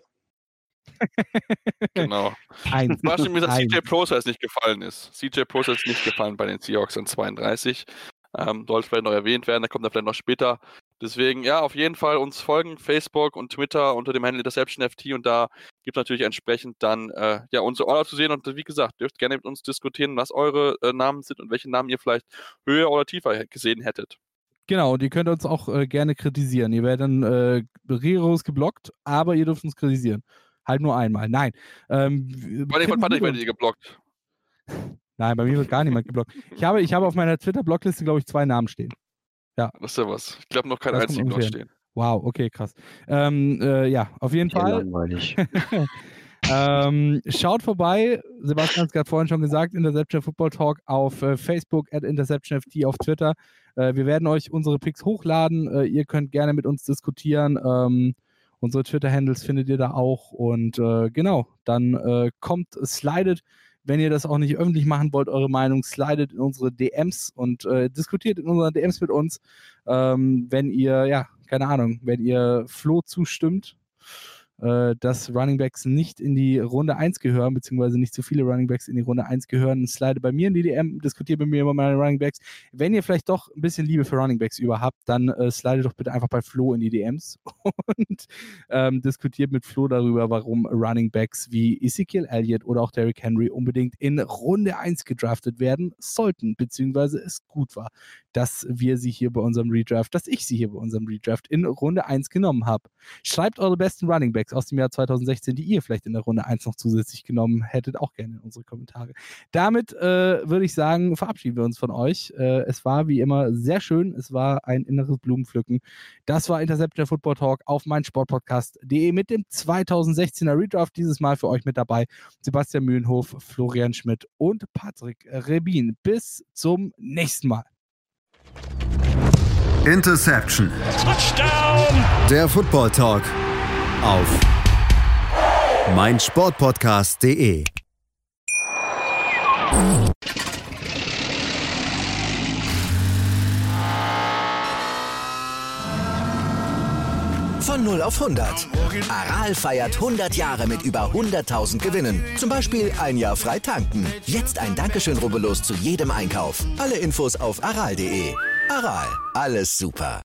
[SPEAKER 7] Genau.
[SPEAKER 6] Eins.
[SPEAKER 7] Überraschend mir, dass C J
[SPEAKER 6] Eins.
[SPEAKER 7] Process nicht gefallen ist. C J Process ist nicht gefallen bei den Seahawks an zweiunddreißig. Ähm, sollte vielleicht noch erwähnt werden, da kommt er vielleicht noch später. Deswegen, ja, auf jeden Fall uns folgen, Facebook und Twitter unter dem Handle Interception F T und da gibt es natürlich entsprechend dann äh, ja, unsere Order zu sehen und wie gesagt, dürft gerne mit uns diskutieren, was eure äh, Namen sind und welche Namen ihr vielleicht höher oder tiefer gesehen hättet.
[SPEAKER 6] Genau, und ihr könnt uns auch äh, gerne kritisieren. Ihr werdet dann äh, rigoros geblockt, aber ihr dürft uns kritisieren. Halt nur einmal. Nein. Ähm,
[SPEAKER 7] Bei von Patrick werdet ihr geblockt.
[SPEAKER 6] Nein, bei mir wird gar niemand geblockt. Ich habe, ich habe auf meiner Twitter-Blockliste, glaube ich, zwei Namen stehen. Ja.
[SPEAKER 7] Das ist ja was. Ich glaube noch keinen
[SPEAKER 6] Das
[SPEAKER 7] einzigen
[SPEAKER 6] kommt
[SPEAKER 7] dort
[SPEAKER 6] ungefähr.
[SPEAKER 7] stehen.
[SPEAKER 6] Wow, okay, krass. Ähm, äh, ja, auf jeden
[SPEAKER 8] Sehr
[SPEAKER 6] Fall.
[SPEAKER 8] langweilig.
[SPEAKER 6] ähm, schaut vorbei, Sebastian hat es gerade vorhin schon gesagt, Interception Football Talk auf äh, Facebook, at InterceptionFT auf Twitter. Äh, wir werden euch unsere Picks hochladen. Äh, ihr könnt gerne mit uns diskutieren. Ähm, unsere Twitter-Handles findet ihr da auch. Und äh, genau, dann äh, kommt, slidet, wenn ihr das auch nicht öffentlich machen wollt, eure Meinung, slidet in unsere D Ms und äh, diskutiert in unseren D Ms mit uns. Ähm, wenn ihr, ja, keine Ahnung, wenn ihr Flo zustimmt, äh, dass Runningbacks nicht in die Runde eins gehören, beziehungsweise nicht so viele Runningbacks in die Runde eins gehören, slide bei mir in die D M, diskutiert mit mir über meine Runningbacks. Wenn ihr vielleicht doch ein bisschen Liebe für Runningbacks über habt, dann äh, slide doch bitte einfach bei Flo in die D Ms und ähm, diskutiert mit Flo darüber, warum Runningbacks wie Ezekiel Elliott oder auch Derrick Henry unbedingt in Runde eins gedraftet werden sollten, beziehungsweise es gut war, dass wir sie hier bei unserem Redraft, dass ich sie hier bei unserem Redraft in Runde eins genommen habe. Schreibt eure besten Runningbacks aus dem Jahr zweitausendsechzehn, die ihr vielleicht in der Runde eins noch zusätzlich genommen hättet, auch gerne in unsere Kommentare. Damit äh, würde ich sagen, verabschieden wir uns von euch. Äh, es war wie immer sehr schön, es war ein inneres Blumenpflücken. Das war Interception Football Talk auf meinsportpodcast punkt de mit dem zweitausendsechzehner Redraft, dieses Mal für euch mit dabei Sebastian Mühlenhof, Florian Schmidt und Patrick Rebin. Bis zum nächsten Mal.
[SPEAKER 2] Interception.
[SPEAKER 9] Touchdown!
[SPEAKER 2] Der Football Talk auf meinsportpodcast punkt de.
[SPEAKER 1] Von null auf hundert. Aral feiert hundert Jahre mit über hunderttausend Gewinnen. Zum Beispiel ein Jahr frei tanken. Jetzt ein Dankeschön, rubbellos zu jedem Einkauf. Alle Infos auf aral punkt de. Aral, alles super.